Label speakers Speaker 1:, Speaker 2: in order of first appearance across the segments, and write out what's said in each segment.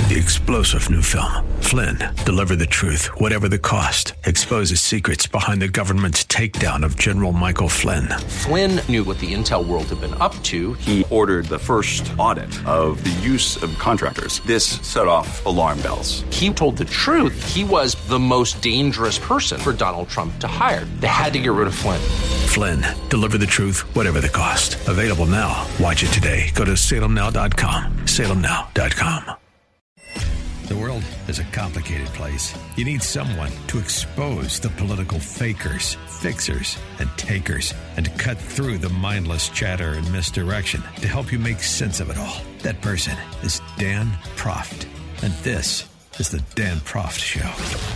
Speaker 1: The explosive new film, Flynn, deliver the truth, whatever the cost, exposes secrets behind the government's takedown of General Michael Flynn.
Speaker 2: Flynn knew what the intel world had been up to.
Speaker 3: He ordered the first audit of the use of contractors. This set off alarm bells.
Speaker 2: He told the truth. He was the most dangerous person for Donald Trump to hire. They had to get rid of Flynn.
Speaker 1: Flynn, deliver the truth, whatever the cost. Available now. Watch it today. Go to salemnow.com. salemnow.com. The world is a complicated place. You need someone to expose the political fakers, fixers, and takers, and to cut through the mindless chatter and misdirection to help you make sense of it all. That person is Dan Proft, and this is the Dan Proft Show.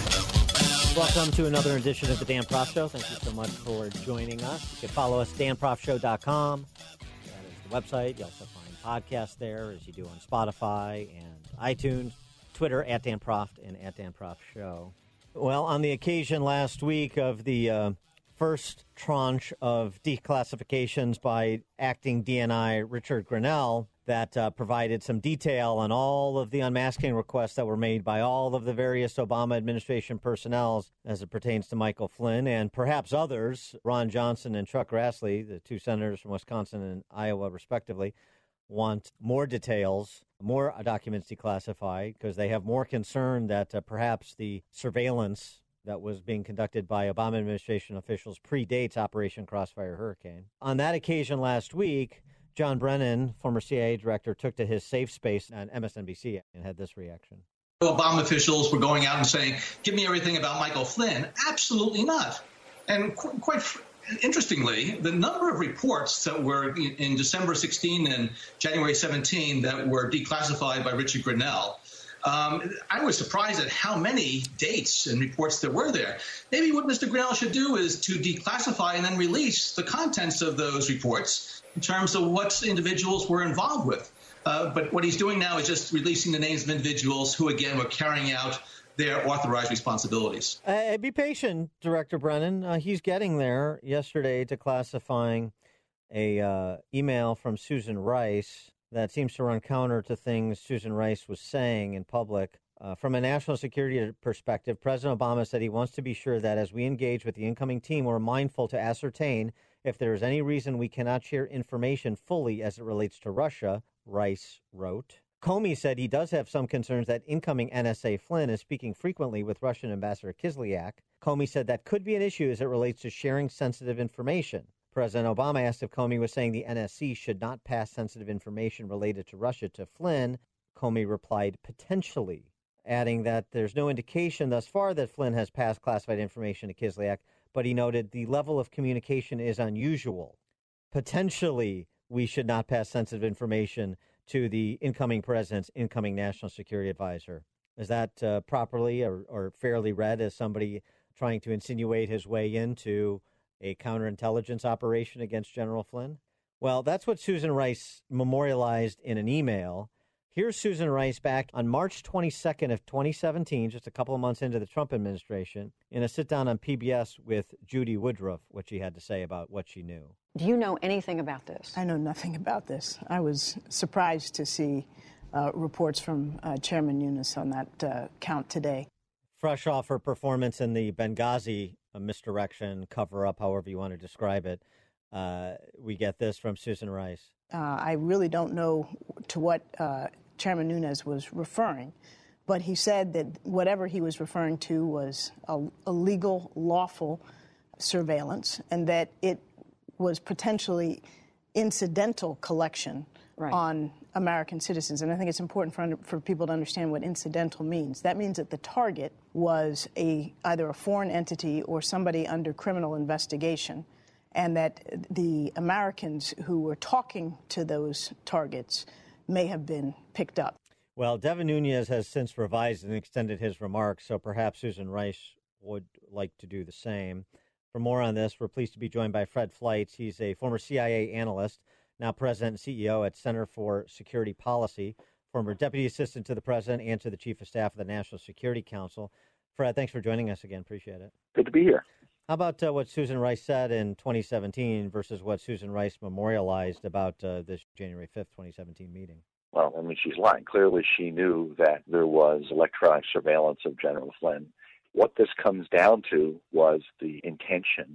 Speaker 4: Welcome to another edition of the Dan Proft Show. Thank you so much for joining us. You can follow us, danproftshow.com. That is the website. You also find podcasts there, as you do on Spotify and iTunes. Twitter, at Dan Proft and at Dan Proft Show. Well, on the occasion last week of the first tranche of declassifications by acting DNI Richard Grenell, that provided some detail on all of the unmasking requests that were made by all of the various Obama administration personnel as it pertains to Michael Flynn and perhaps others, Ron Johnson and Chuck Grassley, the two senators from Wisconsin and Iowa, respectively, want more details, more documents declassified, because they have more concern that perhaps the surveillance that was being conducted by Obama administration officials predates Operation Crossfire Hurricane. On that occasion last week, John Brennan, former CIA director, took to his safe space on MSNBC and had this reaction.
Speaker 5: Obama officials were going out and saying, give me everything about Michael Flynn. Absolutely not. And quite interestingly, the number of reports that were in December 16 and January 17 that were declassified by Richard Grenell, I was surprised at how many dates and reports there were there. Maybe what Mr. Grenell should do is to declassify and then release the contents of those reports in terms of what individuals were involved with. But what he's doing now is just releasing the names of individuals who, again, were carrying out their authorized responsibilities.
Speaker 4: Be patient, Director Brennan. He's getting there. Yesterday, declassifying a email from Susan Rice that seems to run counter to things Susan Rice was saying in public. From a national security perspective, President Obama said he wants to be sure that as we engage with the incoming team, we're mindful to ascertain if there is any reason we cannot share information fully as it relates to Russia, Rice wrote. Comey said he does have some concerns that incoming NSA Flynn is speaking frequently with Russian Ambassador Kislyak. Comey said that could be an issue as it relates to sharing sensitive information. President Obama asked if Comey was saying the NSC should not pass sensitive information related to Russia to Flynn. Comey replied, potentially, adding that there's no indication thus far that Flynn has passed classified information to Kislyak, but he noted the level of communication is unusual. Potentially, we should not pass sensitive information to the incoming president's incoming national security advisor. Is that properly or fairly read as somebody trying to insinuate his way into a counterintelligence operation against General Flynn? Well, that's what Susan Rice memorialized in an email. Here's Susan Rice back on March 22nd of 2017, just a couple of months into the Trump administration, in a sit-down on PBS with Judy Woodruff, what she had to say about what she knew.
Speaker 6: Do you know anything about this?
Speaker 7: I know nothing about this. I was surprised to see reports from Chairman Nunes on that count today.
Speaker 4: Fresh off her performance in the Benghazi misdirection, cover-up, however you want to describe it, we get this from Susan Rice.
Speaker 7: I really don't know to what Chairman Nunes was referring, but he said that whatever he was referring to was a legal, lawful surveillance, and that it was potentially incidental collection on American citizens. And I think it's important for people to understand what incidental means. That means that the target was either a foreign entity or somebody under criminal investigation, and that the Americans who were talking to those targets may have been picked up.
Speaker 4: Well, Devin Nunes has since revised and extended his remarks, so perhaps Susan Rice would like to do the same. For more on this, we're pleased to be joined by Fred Fleitz. He's a former CIA analyst, now president and CEO at Center for Security Policy, former deputy assistant to the president and to the chief of staff of the National Security Council. Fred, thanks for joining us again. Appreciate it.
Speaker 8: Good to be here.
Speaker 4: How about what Susan Rice said in 2017 versus what Susan Rice memorialized about this January 5th, 2017 meeting?
Speaker 8: Well, I mean, she's lying. Clearly, she knew that there was electronic surveillance of General Flynn. What this comes down to was the intention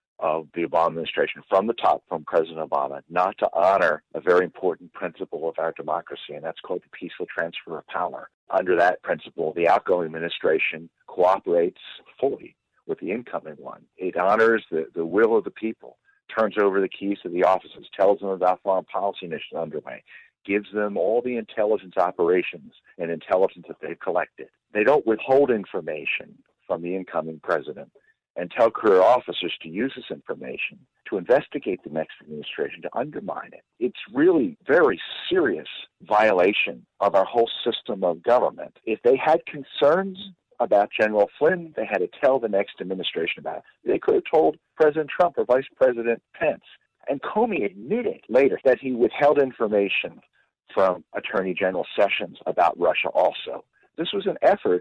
Speaker 8: of the Obama administration from the top, from President Obama, not to honor a very important principle of our democracy, and that's called the peaceful transfer of power. Under that principle, the outgoing administration cooperates fully with the incoming one. It honors the will of the people, turns over the keys to the offices, tells them about foreign policy initiatives underway, gives them all the intelligence operations and intelligence that they've collected. They don't withhold information from the incoming president and tell career officers to use this information to investigate the next administration, to undermine it. It's really very serious violation of our whole system of government. If they had concerns about General Flynn, they had to tell the next administration about it. They could have told President Trump or Vice President Pence. And Comey admitted later that he withheld information from Attorney General Sessions about Russia also. This was an effort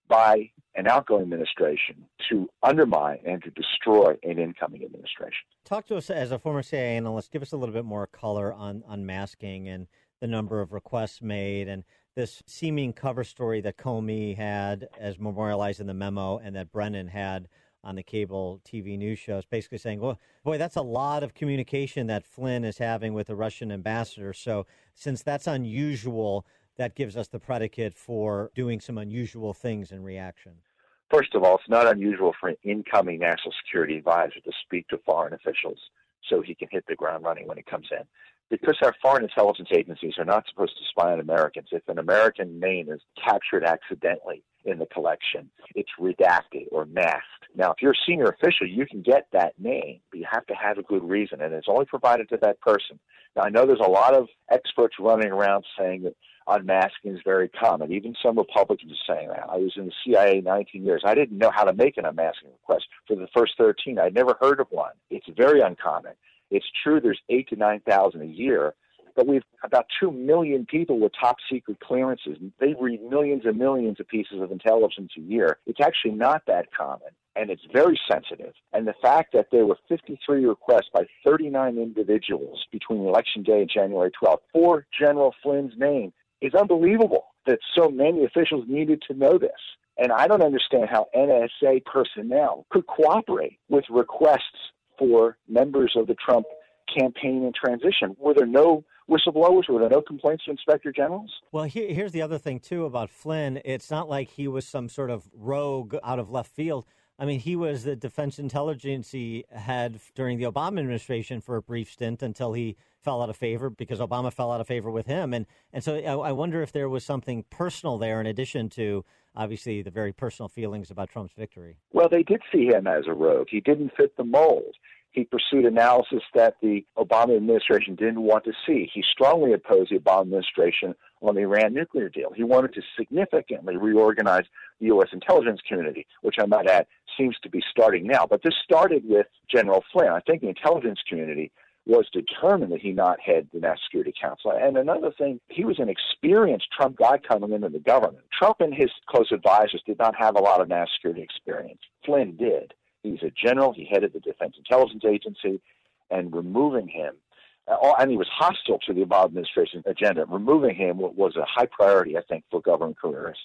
Speaker 8: by an outgoing administration to undermine and to destroy an incoming administration.
Speaker 4: Talk to us as a former CIA analyst. Give us a little bit more color on masking and the number of requests made and this seeming cover story that Comey had as memorialized in the memo and that Brennan had on the cable TV news shows, basically saying, well, boy, that's a lot of communication that Flynn is having with the Russian ambassador. So since that's unusual, that gives us the predicate for doing some unusual things in reaction.
Speaker 8: First of all, it's not unusual for an incoming national security advisor to speak to foreign officials so he can hit the ground running when he comes in. Because our foreign intelligence agencies are not supposed to spy on Americans, if an American name is captured accidentally in the collection, it's redacted or masked. Now, if you're a senior official, you can get that name, but you have to have a good reason, and it's only provided to that person. Now, I know there's a lot of experts running around saying that unmasking is very common. Even some Republicans are saying that. I was in the CIA 19 years. I didn't know how to make an unmasking request for the first 13. I'd never heard of one. It's very uncommon. It's true there's 8,000 to 9,000 a year, but we've about 2 million people with top-secret clearances. They read millions and millions of pieces of intelligence a year. It's actually not that common, and it's very sensitive. And the fact that there were 53 requests by 39 individuals between Election Day and January 12th for General Flynn's name is unbelievable that so many officials needed to know this. And I don't understand how NSA personnel could cooperate with requests for members of the Trump campaign and transition. Were there no whistleblowers? Were there no complaints to inspector generals?
Speaker 4: Well, here's the other thing, too, about Flynn. It's not like he was some sort of rogue out of left field. I mean, he was the Defense Intelligence head during the Obama administration for a brief stint until he fell out of favor because Obama fell out of favor with him. And so I wonder if there was something personal there in addition to, obviously, the very personal feelings about Trump's victory.
Speaker 8: Well, they did see him as a rogue. He didn't fit the mold. He pursued analysis that the Obama administration didn't want to see. He strongly opposed the Obama administration on the Iran nuclear deal. He wanted to significantly reorganize the U.S. intelligence community, which I might add seems to be starting now. But this started with General Flynn. I think the intelligence community was determined that he not head the National Security Council. And another thing, he was an experienced Trump guy coming into the government. Trump and his close advisors did not have a lot of national security experience. Flynn did. He's a general. He headed the Defense Intelligence Agency, and removing him, and he was hostile to the Obama administration agenda. Removing him was a high priority, I think, for government careerists.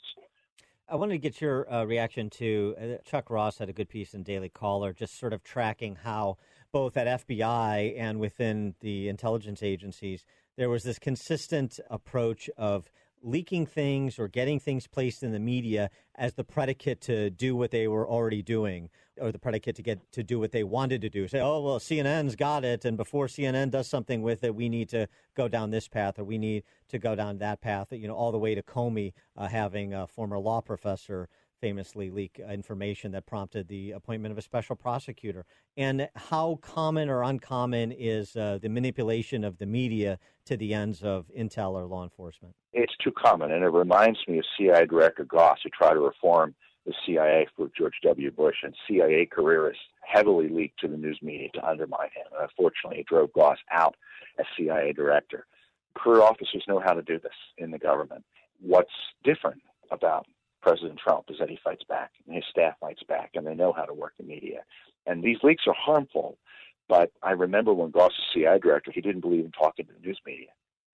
Speaker 4: I wanted to get your reaction to Chuck Ross had a good piece in Daily Caller, just sort of tracking how both at FBI and within the intelligence agencies, there was this consistent approach of leaking things or getting things placed in the media as the predicate to do what they were already doing, or the predicate to get to do what they wanted to do. Say, oh, well, CNN's got it, and before CNN does something with it, we need to go down this path, or we need to go down that path, all the way to Comey having a former law professor famously leak information that prompted the appointment of a special prosecutor. And how common or uncommon is the manipulation of the media to the ends of intel or law enforcement?
Speaker 8: It's too common, and it reminds me of CIA Director Goss, who tried to reform the CIA for George W. Bush, and CIA careerists heavily leaked to the news media to undermine him. And unfortunately, it drove Goss out as CIA director. Career officers know how to do this in the government. What's different about President Trump is that he fights back, and his staff fights back, and they know how to work the media. And these leaks are harmful, but I remember when Goss was CIA director, he didn't believe in talking to the news media.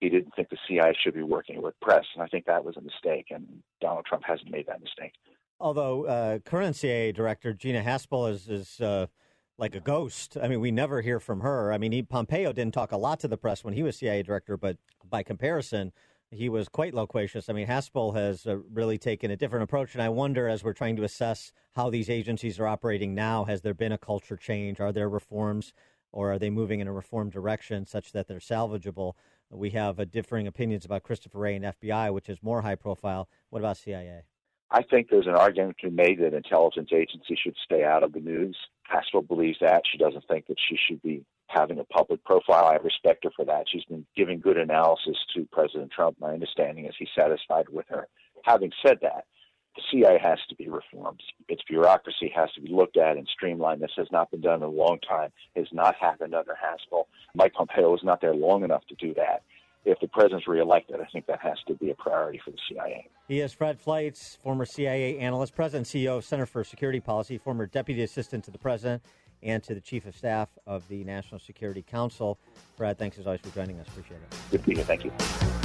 Speaker 8: he didn't think the CIA should be working with press. And I think that was a mistake, and Donald Trump hasn't made that mistake.
Speaker 4: Although current CIA director Gina Haspel is like a ghost. I mean, we never hear from her. I mean, Pompeo didn't talk a lot to the press when he was CIA director, but by comparison, he was quite loquacious. I mean, Haspel has really taken a different approach, and I wonder, as we're trying to assess how these agencies are operating now, has there been a culture change? Are there reforms, or are they moving in a reform direction such that they're salvageable? We have differing opinions about Christopher Wray and FBI, which is more high profile. What about CIA?
Speaker 8: I think there's an argument to be made that intelligence agencies should stay out of the news. Haspel believes that. She doesn't think that she should be having a public profile. I respect her for that. She's been giving good analysis to President Trump. My understanding is he's satisfied with her. Having said that, the CIA has to be reformed. Its bureaucracy has to be looked at and streamlined. This has not been done in a long time. It has not happened under Haspel. Mike Pompeo was not there long enough to do that. If the president's reelected, I think that has to be a priority for the CIA.
Speaker 4: He is Fred Fleitz, former CIA analyst, president and CEO of Center for Security Policy, former deputy assistant to the president and to the chief of staff of the National Security Council. Brad, thanks as always for joining us. Appreciate it.
Speaker 8: Good to be here. Thank you.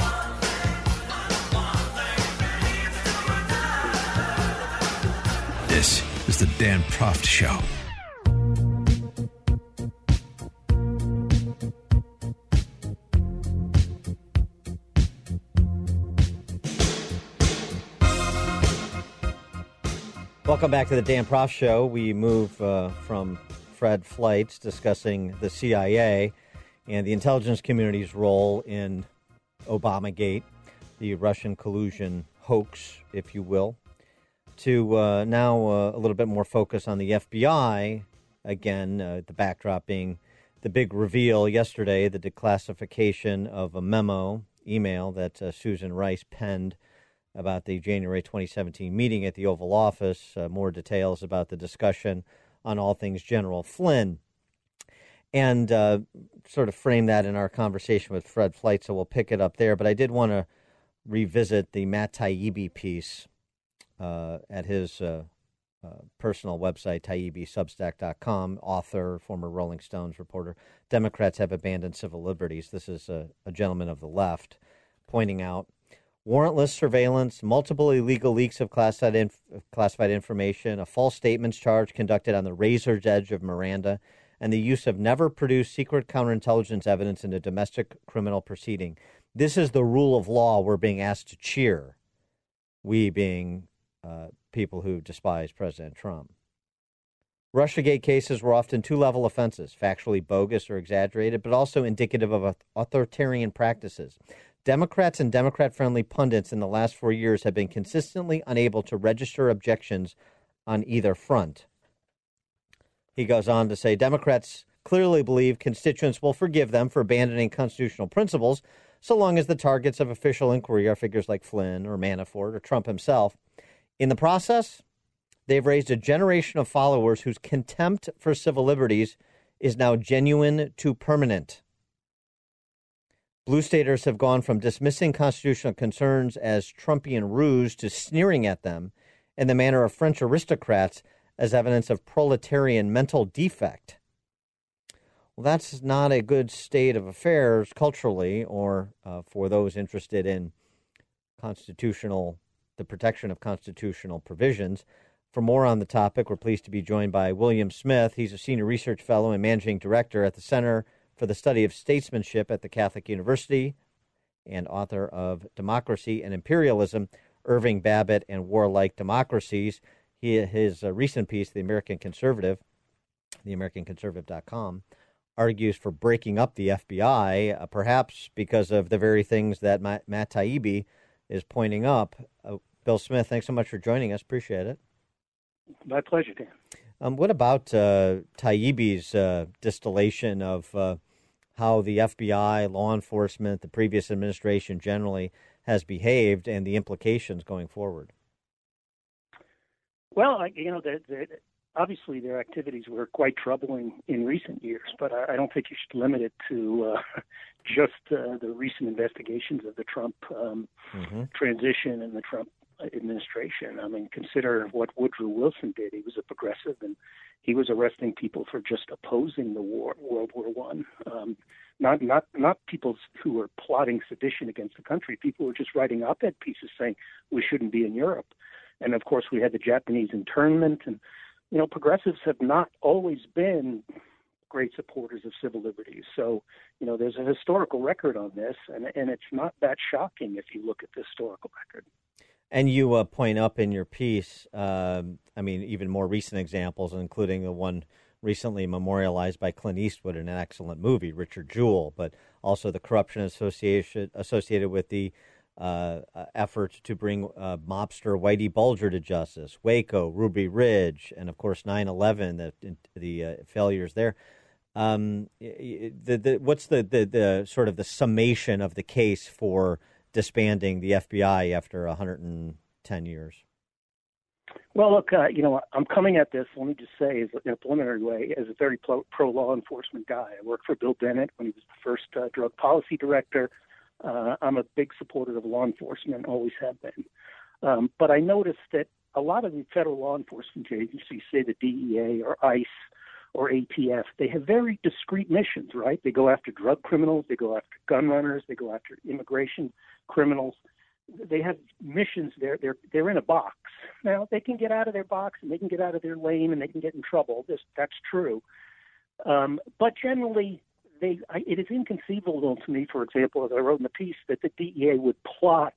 Speaker 1: This is the Dan Proft Show.
Speaker 4: Welcome back to the Dan Proft Show. We move from Fred Fleitz discussing the CIA and the intelligence community's role in Obamagate, the Russian collusion hoax, if you will, to now a little bit more focus on the FBI. Again, the backdrop being the big reveal yesterday, the declassification of a memo, email that Susan Rice penned about the January 2017 meeting at the Oval Office, more details about the discussion on all things General Flynn, and sort of frame that in our conversation with Fred Fleitz, so we'll pick it up there. But I did want to revisit the Matt Taibbi piece at his personal website, TaibbiSubstack.com, author, former Rolling Stones reporter. Democrats have abandoned civil liberties. This is a gentleman of the left pointing out warrantless surveillance, multiple illegal leaks of classified information, a false statements charge conducted on the razor's edge of Miranda, and the use of never-produced secret counterintelligence evidence in a domestic criminal proceeding. This is the rule of law we're being asked to cheer, we being people who despise President Trump. Russiagate cases were often two-level offenses, factually bogus or exaggerated, but also indicative of authoritarian practices. Democrats and Democrat-friendly pundits in the last 4 years have been consistently unable to register objections on either front. He goes on to say, Democrats clearly believe constituents will forgive them for abandoning constitutional principles so long as the targets of official inquiry are figures like Flynn or Manafort or Trump himself. In the process, they've raised a generation of followers whose contempt for civil liberties is now genuine to permanent. Blue staters have gone from dismissing constitutional concerns as Trumpian ruse to sneering at them in the manner of French aristocrats as evidence of proletarian mental defect. Well, that's not a good state of affairs culturally or for those interested in the protection of constitutional provisions. For more on the topic, we're pleased to be joined by William Smith. He's a senior research fellow and managing director at the Center for the Study of Statesmanship at the Catholic University and author of Democracy and Imperialism, Irving Babbitt and Warlike Democracies. His recent piece, The American Conservative, theamericanconservative.com, argues for breaking up the FBI, perhaps because of the very things that Matt Taibbi is pointing up. Bill Smith, thanks so much for joining us. Appreciate it.
Speaker 9: My pleasure, Dan.
Speaker 4: What about Taibbi's distillation of how the FBI, law enforcement, the previous administration generally has behaved and the implications going forward?
Speaker 9: Well, obviously their activities were quite troubling in recent years, but I don't think you should limit it to just the recent investigations of the Trump transition and the Trump administration. I mean, consider what Woodrow Wilson did. He was a progressive, and he was arresting people for just opposing the war, World War I. Not people who were plotting sedition against the country. People who were just writing op-ed pieces saying we shouldn't be in Europe. And of course, we had the Japanese internment, and progressives have not always been great supporters of civil liberties. So, there's a historical record on this, and it's not that shocking if you look at the historical record.
Speaker 4: And you point up in your piece, even more recent examples, including the one recently memorialized by Clint Eastwood in an excellent movie, Richard Jewell, but also the corruption associated with the effort to bring mobster Whitey Bulger to justice, Waco, Ruby Ridge, and of course 9/11, the failures there. What's the sort of the summation of the case for disbanding the FBI after 110 years?
Speaker 9: Well, look, I'm coming at this, let me just say, in a preliminary way, as a very pro-law enforcement guy. I worked for Bill Bennett when he was the first drug policy director. I'm a big supporter of law enforcement, always have been. But I noticed that a lot of the federal law enforcement agencies, say the DEA or ICE or ATF, they have very discrete missions, right? They go after drug criminals, they go after gun runners, they go after immigration criminals. They have missions. They're in a box. Now, they can get out of their box and they can get out of their lane and they can get in trouble. That's true. But generally, it is inconceivable to me, for example, as I wrote in the piece, that the DEA would plot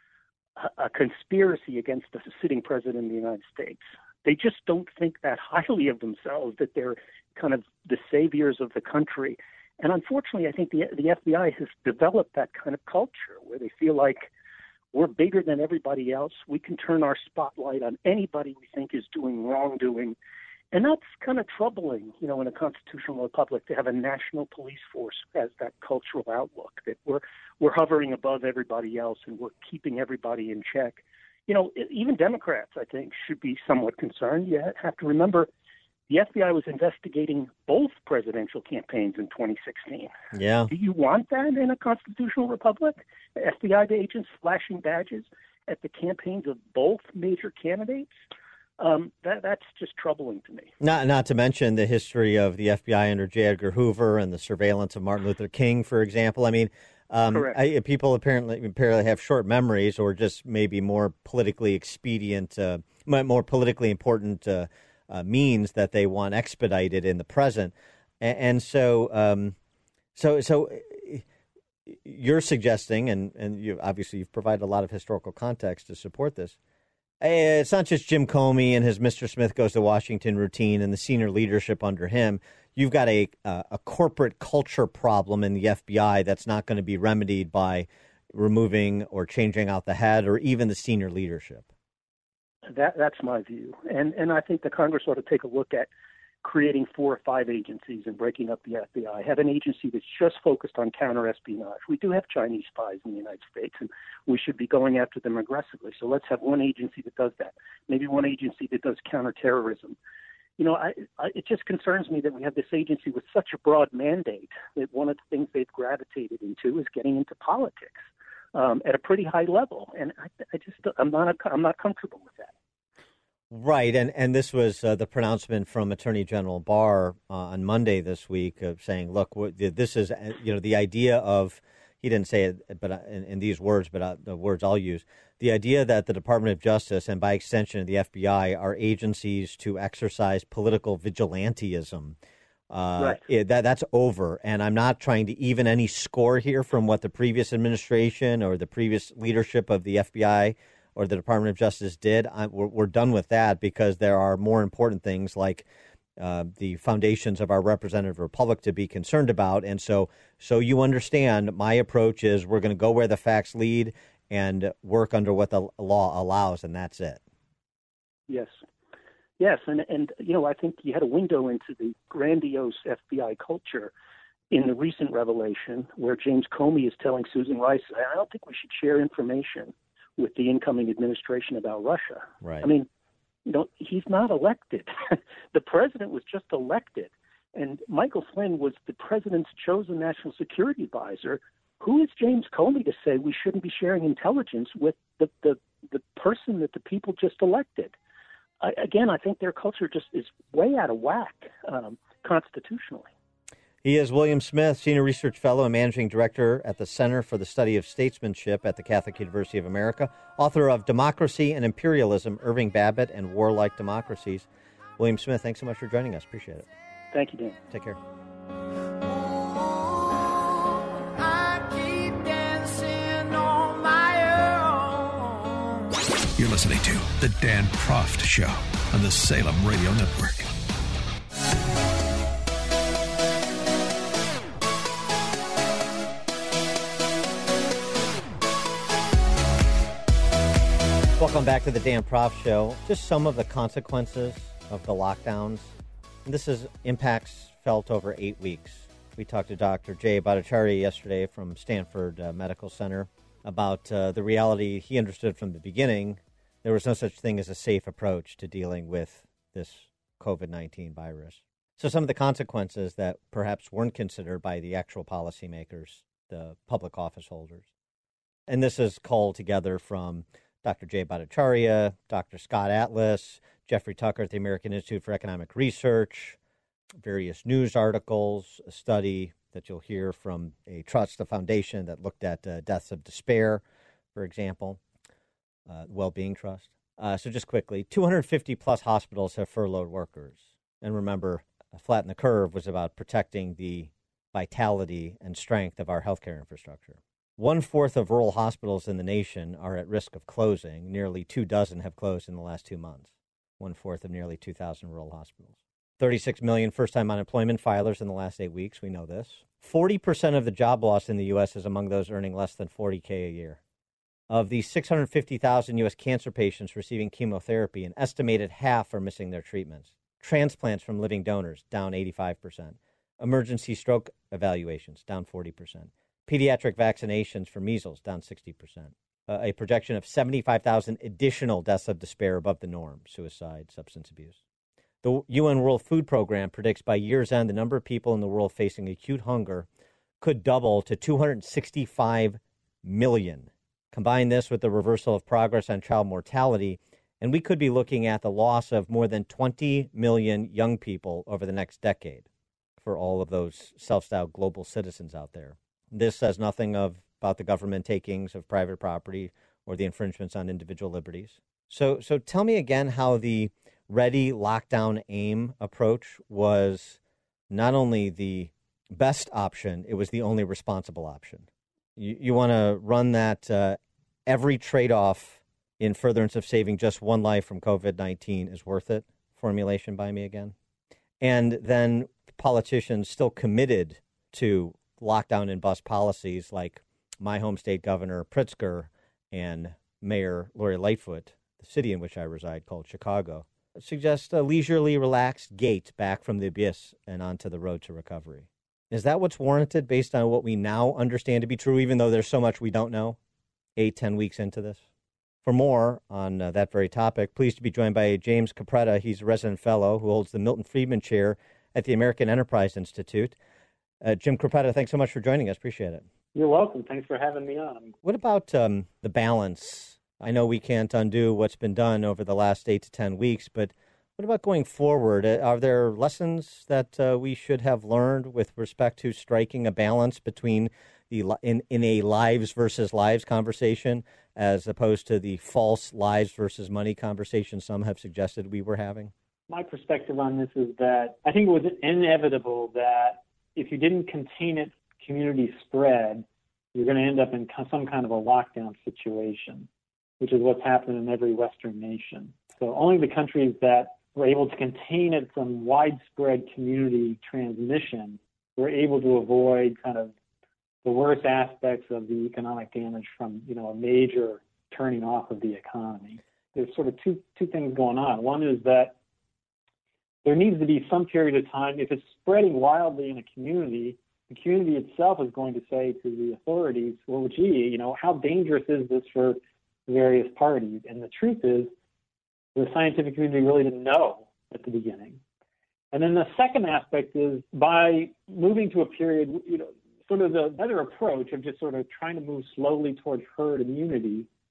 Speaker 9: a conspiracy against the sitting president of the United States. They just don't think that highly of themselves, that they're kind of the saviors of the country. And unfortunately, I think the FBI has developed that kind of culture where they feel like we're bigger than everybody else. We can turn our spotlight on anybody we think is doing wrongdoing. And that's kind of troubling, in a constitutional republic, to have a national police force that has that cultural outlook, that we're hovering above everybody else and we're keeping everybody in check. Even Democrats, I think, should be somewhat concerned. You have to remember the FBI was investigating both presidential campaigns in 2016.
Speaker 4: Yeah.
Speaker 9: Do you want that in a constitutional republic? FBI agents flashing badges at the campaigns of both major candidates? That's just troubling to me.
Speaker 4: Not to mention the history of the FBI under J. Edgar Hoover and the surveillance of Martin Luther King, for example. I mean, people apparently have short memories, or just maybe more politically expedient, more politically important means that they want expedited in the present. And so you're suggesting, and you've provided a lot of historical context to support this. It's not just Jim Comey and his Mr. Smith Goes to Washington routine and the senior leadership under him. You've got a corporate culture problem in the FBI that's not going to be remedied by removing or changing out the head or even the senior leadership.
Speaker 9: That's my view. And I think the Congress ought to take a look at creating 4 or 5 agencies and breaking up the FBI. Have an agency that's just focused on counterespionage. We do have Chinese spies in the United States, and we should be going after them aggressively. So let's have one agency that does that. Maybe one agency that does counterterrorism. It just concerns me that we have this agency with such a broad mandate that one of the things they've gravitated into is getting into politics at a pretty high level, and I'm not comfortable with that.
Speaker 4: Right, and this was the pronouncement from Attorney General Barr on Monday this week of saying, look, this is, the idea of, he didn't say it but in these words, but the words I'll use, the idea that the Department of Justice and by extension the FBI are agencies to exercise political vigilantism. Right. That's over, and I'm not trying to even any score here from what the previous administration or the previous leadership of the FBI or the Department of Justice did. We're done with that because there are more important things like the foundations of our representative republic to be concerned about. And so you understand my approach is we're going to go where the facts lead and work under what the law allows, and that's it.
Speaker 9: Yes. And I think you had a window into the grandiose FBI culture in the recent revelation where James Comey is telling Susan Rice, I don't think we should share information with the incoming administration about Russia.
Speaker 4: Right.
Speaker 9: I mean, he's not elected. The president was just elected. And Michael Flynn was the president's chosen national security advisor. Who is James Comey to say we shouldn't be sharing intelligence with the the person that the people just elected. Again, I think their culture just is way out of whack constitutionally.
Speaker 4: He is William Smith, Senior Research Fellow and Managing Director at the Center for the Study of Statesmanship at the Catholic University of America, author of Democracy and Imperialism, Irving Babbitt and Warlike Democracies. William Smith, thanks so much for joining us. Appreciate it.
Speaker 9: Thank you, Dan.
Speaker 4: Take care.
Speaker 1: You're listening to The Dan Proft Show on the Salem Radio Network.
Speaker 4: Welcome back to the Dan Proft Show. Just some of the consequences of the lockdowns. And this is impacts felt over 8 weeks. We talked to Dr. Jay Bhattacharya yesterday from Stanford Medical Center about the reality he understood from the beginning. There was no such thing as a safe approach to dealing with this COVID-19 virus. So some of the consequences that perhaps weren't considered by the actual policymakers, the public office holders. And this is called together from Dr. Jay Bhattacharya, Dr. Scott Atlas, Jeffrey Tucker at the American Institute for Economic Research, various news articles, a study that you'll hear from a trust, a foundation that looked at deaths of despair, for example, Well-Being Trust. So just quickly, 250 plus hospitals have furloughed workers. And remember, Flatten the Curve was about protecting the vitality and strength of our healthcare infrastructure. 1/4 of rural hospitals in the nation are at risk of closing. Nearly 24 have closed in the last 2 months. 1/4 of nearly 2,000 rural hospitals. 36 million first-time unemployment filers in the last 8 weeks. We know this. 40% of the job loss in the U.S. is among those earning less than $40K a year. Of the 650,000 U.S. cancer patients receiving chemotherapy, an estimated half are missing their treatments. Transplants from living donors, down 85%. Emergency stroke evaluations, down 40%. Pediatric vaccinations for measles, down 60%. A projection of 75,000 additional deaths of despair above the norm, suicide, substance abuse. The UN World Food Program predicts by year's end the number of people in the world facing acute hunger could double to 265 million. Combine this with the reversal of progress on child mortality, and we could be looking at the loss of more than 20 million young people over the next decade for all of those self-styled global citizens out there. This says nothing about the government takings of private property or the infringements on individual liberties. So tell me again how the ready, lockdown, aim approach was not only the best option, it was the only responsible option. You want to run that every trade-off in furtherance of saving just one life from COVID-19 is worth it formulation by me again. And then politicians still committed to lockdown and bust policies like my home state governor Pritzker and Mayor Lori Lightfoot, the city in which I reside called Chicago, suggest a leisurely, relaxed gait back from the abyss and onto the road to recovery. Is that what's warranted based on what we now understand to be true, even though there's so much we don't know 8-10 weeks into this? For more on that very topic, pleased to be joined by James Capretta. He's a resident fellow who holds the Milton Friedman Chair at the American Enterprise Institute. Jim Capretta, thanks so much for joining us. Appreciate it.
Speaker 10: You're welcome. Thanks for having me on.
Speaker 4: What about the balance? I know we can't undo what's been done over the last 8 to 10 weeks, but what about going forward? Are there lessons that we should have learned with respect to striking a balance between in a lives versus lives conversation as opposed to the false lives versus money conversation some have suggested we were having?
Speaker 10: My perspective on this is that I think it was inevitable that if you didn't contain it, community spread, you're going to end up in some kind of a lockdown situation, which is what's happened in every Western nation. So only the countries that were able to contain it from widespread community transmission were able to avoid kind of the worst aspects of the economic damage from, a major turning off of the economy. There's sort of two things going on. One is that there needs to be some period of time. If it's spreading wildly in a community, the community itself is going to say to the authorities, well, gee, how dangerous is this for various parties? And the truth is, the scientific community really didn't know at the beginning. And then the second aspect is by moving to a period, sort of the better approach of just sort of trying to move slowly towards herd immunity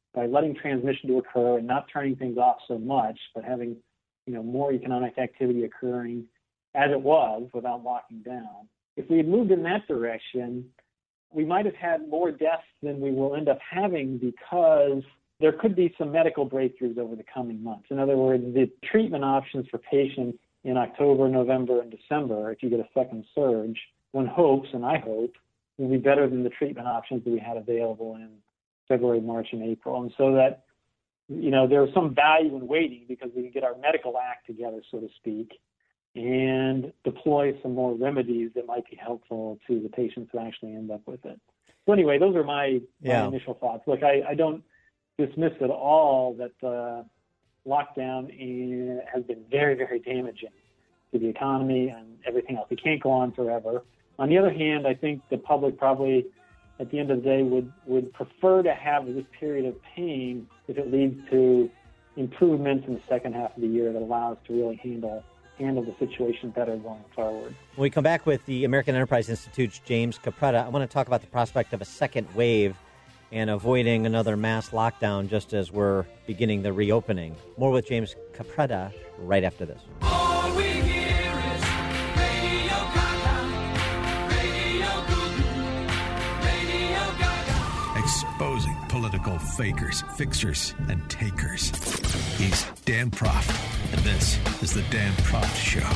Speaker 10: by letting transmission to occur and not turning things off so much, but having, more economic activity occurring as it was without locking down. If we had moved in that direction, we might have had more deaths than we will end up having because there could be some medical breakthroughs over the coming months. In other words, the treatment options for patients in October, November, and December, if you get a second surge, one hopes, and I hope, will be better than the treatment options that we had available in February, March, and April. And so that, there's some value in waiting because we can get our medical act together, so to speak, and deploy some more remedies that might be helpful to the patients who actually end up with it. So anyway, those are my initial thoughts. Look, I don't dismiss at all that the lockdown has been very, very damaging to the economy and everything else. It can't go on forever. On the other hand, I think the public probably, at the end of the day, would prefer to have this period of pain if it leads to improvements in the second half of the year that allow us to really handle the situation better going forward.
Speaker 4: When we come back with the American Enterprise Institute's James Capretta, I want to talk about the prospect of a second wave and avoiding another mass lockdown just as we're beginning the reopening. More with James Capretta right after this.
Speaker 11: All we hear is Radio Gaga, Radio Goo, Radio Gaga.
Speaker 1: Exposing political fakers, fixers, and takers. He's Dan Proft, and this is the Dan Proft Show.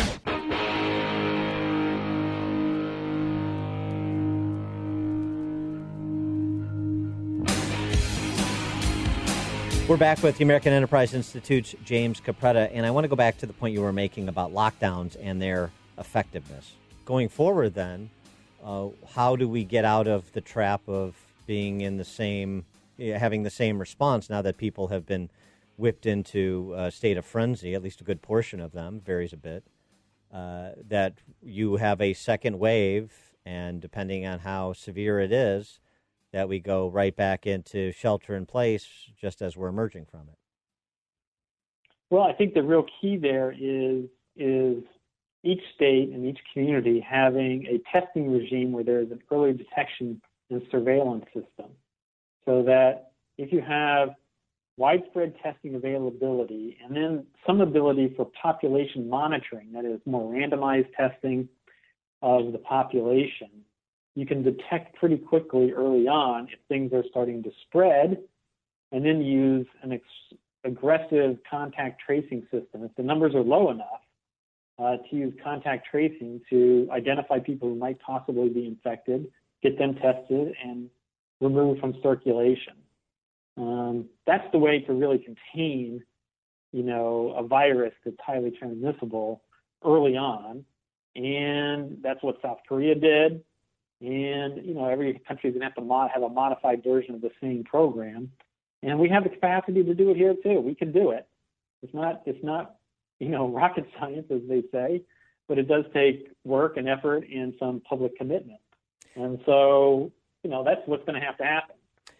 Speaker 4: We're back with the American Enterprise Institute's James Capretta, and I want to go back to the point you were making about lockdowns and their effectiveness. Going forward, then, how do we get out of the trap of being in having the same response now that people have been whipped into a state of frenzy, at least a good portion of them, varies a bit, that you have a second wave, and depending on how severe it is, that we go right back into shelter in place just as we're emerging from it?
Speaker 10: Well, I think the real key there is each state and each community having a testing regime where there's an early detection and surveillance system, so that if you have widespread testing availability and then some ability for population monitoring, that is more randomized testing of the population, you can detect pretty quickly early on if things are starting to spread, and then use an aggressive contact tracing system. If the numbers are low enough, to use contact tracing to identify people who might possibly be infected, get them tested, and removed from circulation. That's the way to really contain, a virus that's highly transmissible early on, and that's what South Korea did. And, every country is going to have to have a modified version of the same program. And we have the capacity to do it here, too. We can do it. It's not rocket science, as they say, but it does take work and effort and some public commitment. And so, that's what's going to have to happen.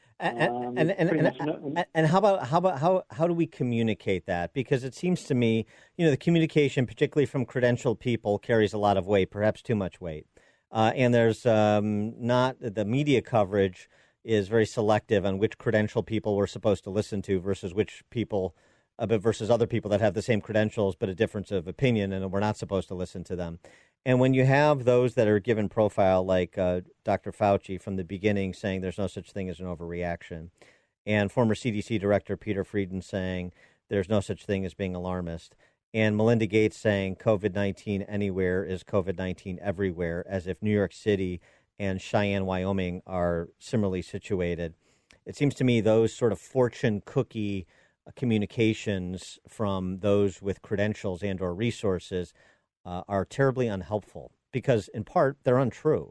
Speaker 4: And how do we communicate that? Because it seems to me, the communication, particularly from credentialed people, carries a lot of weight, perhaps too much weight. And there's not the media coverage is very selective on which credentialed people we're supposed to listen to versus which people versus other people that have the same credentials but a difference of opinion, and we're not supposed to listen to them. And when you have those that are given profile like Dr. Fauci from the beginning saying there's no such thing as an overreaction, and former CDC Director Peter Frieden saying there's no such thing as being alarmist, and Melinda Gates saying COVID-19 anywhere is COVID-19 everywhere, as if New York City and Cheyenne, Wyoming are similarly situated. It seems to me those sort of fortune cookie communications from those with credentials and or resources are terribly unhelpful because, in part, they're untrue.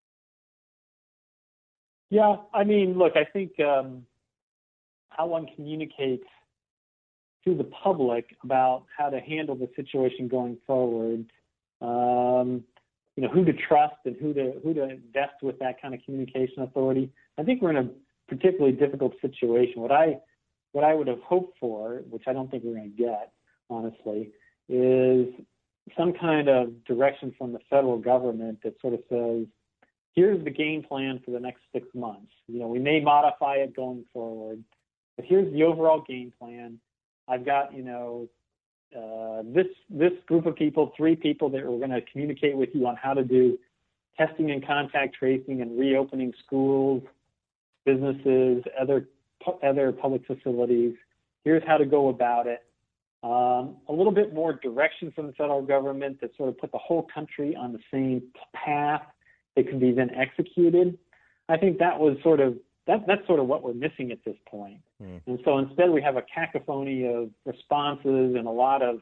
Speaker 10: Yeah, look, I think how one communicates to the public about how to handle the situation going forward, who to trust and who to invest with that kind of communication authority. I think we're in a particularly difficult situation. What I would have hoped for, which I don't think we're going to get, honestly, is some kind of direction from the federal government that sort of says, here's the game plan for the next 6 months. We may modify it going forward, but here's the overall game plan. I've got, this group of people, 3 people that are going to communicate with you on how to do testing and contact tracing and reopening schools, businesses, other public facilities. Here's how to go about it. A little bit more direction from the federal government that sort of put the whole country on the same path that can be then executed. I think that was that's sort of what we're missing at this point. And so instead we have a cacophony of responses and a lot of,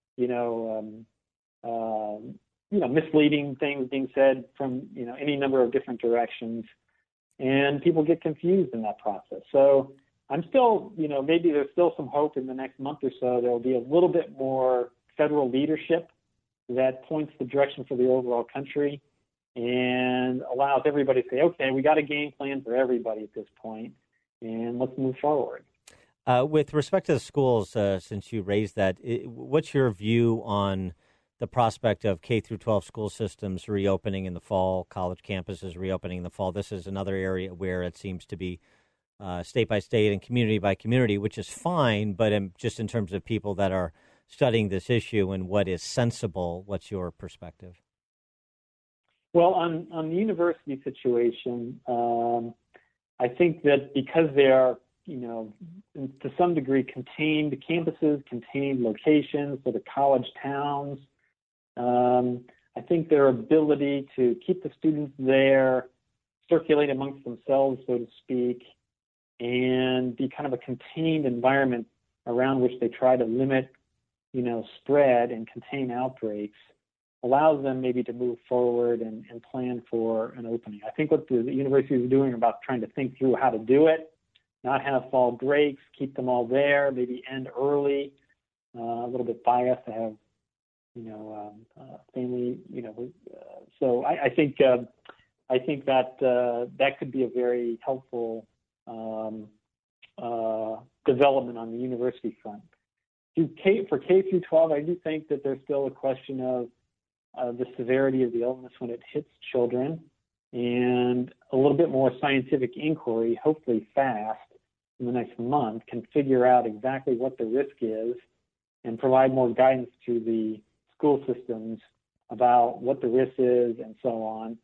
Speaker 10: misleading things being said from, any number of different directions, and people get confused in that process. So I'm still, maybe there's still some hope in the next month or so. There'll be a little bit more federal leadership that points the direction for the overall country and allows everybody to say, okay, we got a game plan for everybody at this point, and let's move forward.
Speaker 4: With respect to the schools, since you raised that, what's your view on the prospect of K through 12 school systems reopening in the fall, college campuses reopening in the fall? This is another area where it seems to be state by state and community by community, which is fine, but just in terms of people that are studying this issue and what is sensible, what's your perspective?
Speaker 10: Well, on the university situation, I think that because they are, to some degree contained campuses, contained locations, so the college towns, I think their ability to keep the students there, circulate amongst themselves, so to speak, and be kind of a contained environment around which they try to limit, spread and contain outbreaks, allows them maybe to move forward and plan for an opening. I think what the university is doing about trying to think through how to do it, not have fall breaks, keep them all there, maybe end early, a little bit biased to have, family, so I think that could be a very helpful development on the university front. For K through 12, I do think that there's still a question of the severity of the illness when it hits children, and a little bit more scientific inquiry, hopefully fast, in the next month, can figure out exactly what the risk is and provide more guidance to the school systems about what the risk is and so on.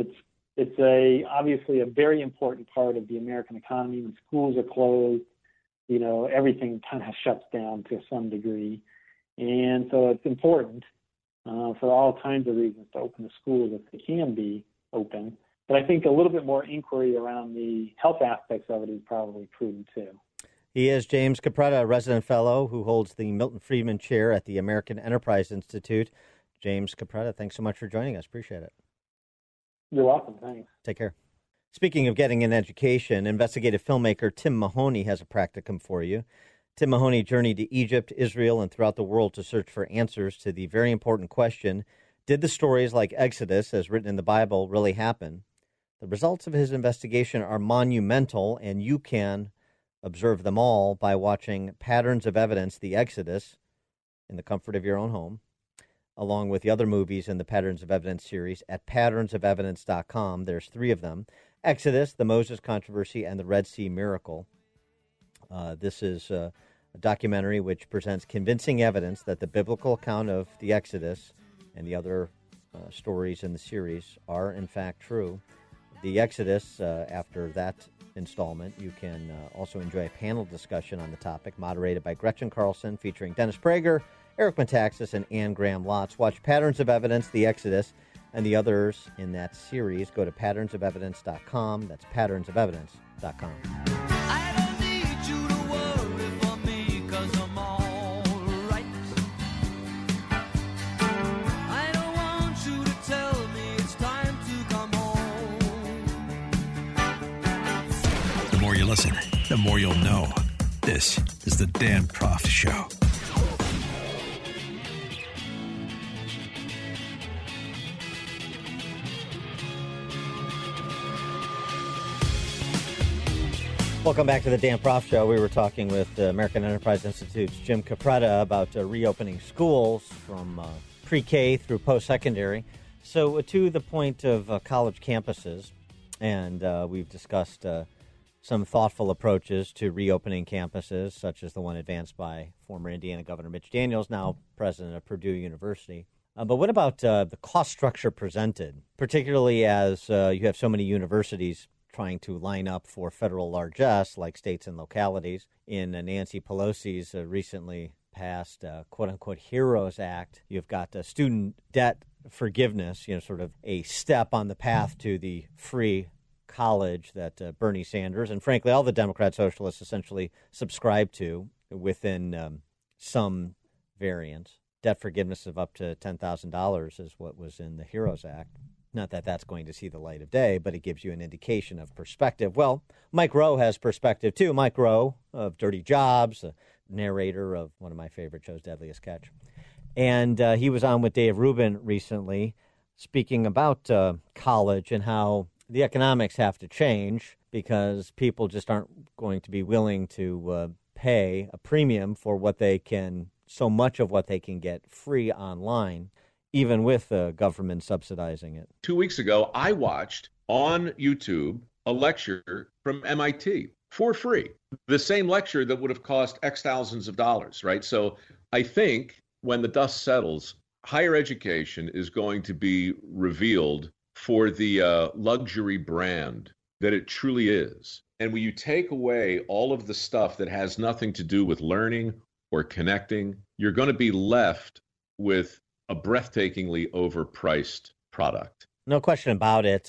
Speaker 10: It's obviously a very important part of the American economy. When schools are closed, everything kind of shuts down to some degree. And so it's important for all kinds of reasons to open the schools if they can be open. But I think a little bit more inquiry around the health aspects of it is probably prudent too.
Speaker 4: He is James Capretta, a resident fellow who holds the Milton Friedman Chair at the American Enterprise Institute. James Capretta, thanks so much for joining us. Appreciate it.
Speaker 10: You're welcome. Thanks.
Speaker 4: Take care. Speaking of getting an education, investigative filmmaker Tim Mahoney has a practicum for you. Tim Mahoney journeyed to Egypt, Israel, and throughout the world to search for answers to the very important question, did the stories like Exodus, as written in the Bible, really happen? The results of his investigation are monumental, and you can observe them all by watching Patterns of Evidence, The Exodus, in the comfort of your own home, along with the other movies in the Patterns of Evidence series at patternsofevidence.com. There's 3 of them: Exodus, The Moses Controversy, and The Red Sea Miracle. This is a documentary which presents convincing evidence that the biblical account of the Exodus and the other stories in the series are, in fact, true. The Exodus, after that installment, you can also enjoy a panel discussion on the topic, moderated by Gretchen Carlson, featuring Dennis Prager, Eric Metaxas, and Anne Graham Lotz. Watch Patterns of Evidence, The Exodus, and the others in that series. Go to patternsofevidence.com. That's patternsofevidence.com.
Speaker 1: The more you listen, the more you'll know. This is the Dan Proft Show.
Speaker 4: Welcome back to the Dan Proft Show. We were talking with the American Enterprise Institute's Jim Capretta about reopening schools from pre-K through post-secondary. So to the point of college campuses, and we've discussed some thoughtful approaches to reopening campuses, such as the one advanced by former Indiana Governor Mitch Daniels, now president of Purdue University. But what about the cost structure presented, particularly as you have so many universities trying to line up for federal largesse, like states and localities? In Nancy Pelosi's recently passed quote-unquote HEROES Act, you've got student debt forgiveness, sort of a step on the path to the free college that Bernie Sanders and, frankly, all the Democrat socialists essentially subscribe to within some variants. Debt forgiveness of up to $10,000 is what was in the HEROES Act. Not that that's going to see the light of day, but it gives you an indication of perspective. Well, Mike Rowe has perspective, too. Mike Rowe of Dirty Jobs, a narrator of one of my favorite shows, Deadliest Catch. And he was on with Dave Rubin recently speaking about college and how the economics have to change because people just aren't going to be willing to pay a premium for what they can, so much of what they can get free online, even with the government subsidizing it.
Speaker 12: 2 weeks ago, I watched on YouTube a lecture from MIT for free, the same lecture that would have cost X thousands of dollars, right? So I think when the dust settles, higher education is going to be revealed for the luxury brand that it truly is. And when you take away all of the stuff that has nothing to do with learning or connecting, you're going to be left with a breathtakingly overpriced product.
Speaker 4: No question about it.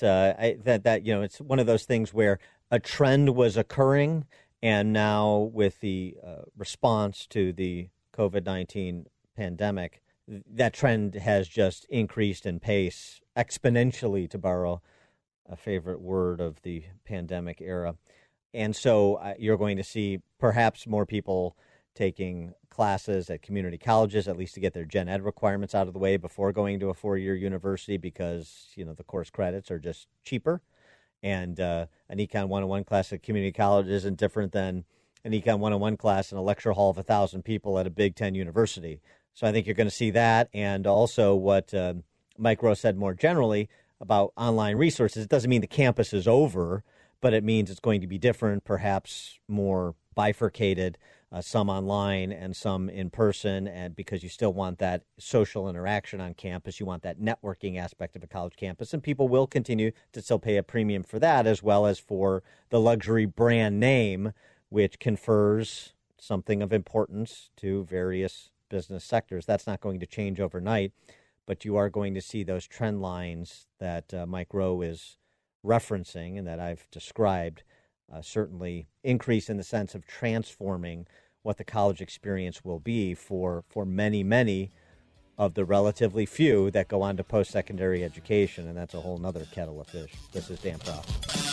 Speaker 4: It's one of those things where a trend was occurring, and now with the response to the COVID-19 pandemic, that trend has just increased in pace exponentially, to borrow a favorite word of the pandemic era. And so you're going to see perhaps more people taking classes at community colleges, at least to get their gen ed requirements out of the way before going to a four-year university because, the course credits are just cheaper. And an Econ 101 class at community college isn't different than an Econ 101 class in a lecture hall of 1,000 people at a Big Ten university. So I think you're going to see that. And also what Mike Rowe said more generally about online resources. It doesn't mean the campus is over, but it means it's going to be different, perhaps more bifurcated, some online and some in person, and because you still want that social interaction on campus, you want that networking aspect of a college campus, and people will continue to still pay a premium for that, as well as for the luxury brand name, which confers something of importance to various business sectors. That's not going to change overnight, but you are going to see those trend lines that Mike Rowe is referencing and that I've described certainly increase in the sense of transforming what the college experience will be for many, many of the relatively few that go on to post-secondary education, and that's a whole other kettle of fish. This is Dan Proft.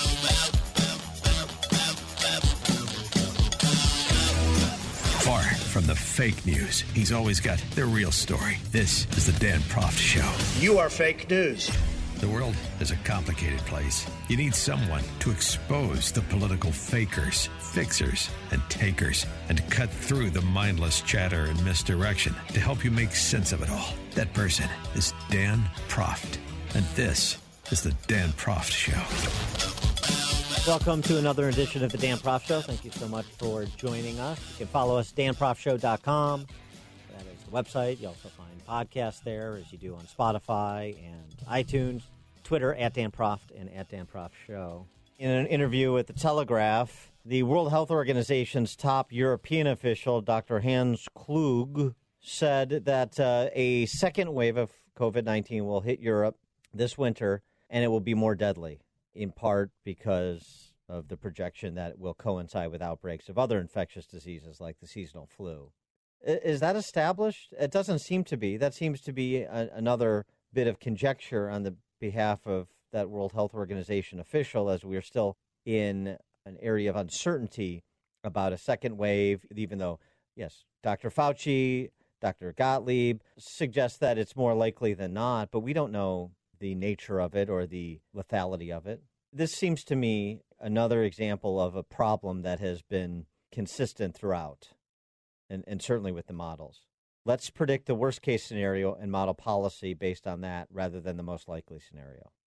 Speaker 1: Far from the fake news, he's always got the real story. This is the Dan Proft Show.
Speaker 13: You are fake news.
Speaker 1: The world is a complicated place. You need someone to expose the political fakers, fixers, and takers, and to cut through the mindless chatter and misdirection to help you make sense of it all. That person is Dan Proft, and this is the Dan Proft Show.
Speaker 4: Welcome to another edition of the Dan Proft Show. Thank you so much for joining us. You can follow us, danproftshow.com. That is the website. You also find podcasts there, as you do on Spotify and iTunes. Twitter, @Dan Proft and @DanProftShow. In an interview with The Telegraph, the World Health Organization's top European official, Dr. Hans Kluge, said that a second wave of COVID-19 will hit Europe this winter, and it will be more deadly, in part because of the projection that it will coincide with outbreaks of other infectious diseases like the seasonal flu. Is that established? It doesn't seem to be. That seems to be another bit of conjecture on the behalf of that World Health Organization official, as we're still in an area of uncertainty about a second wave, even though, yes, Dr. Fauci, Dr. Gottlieb suggest that it's more likely than not, but we don't know the nature of it or the lethality of it. This seems to me another example of a problem that has been consistent throughout, and certainly with the models. Let's predict the worst-case scenario and model policy based on that rather than the most likely scenario.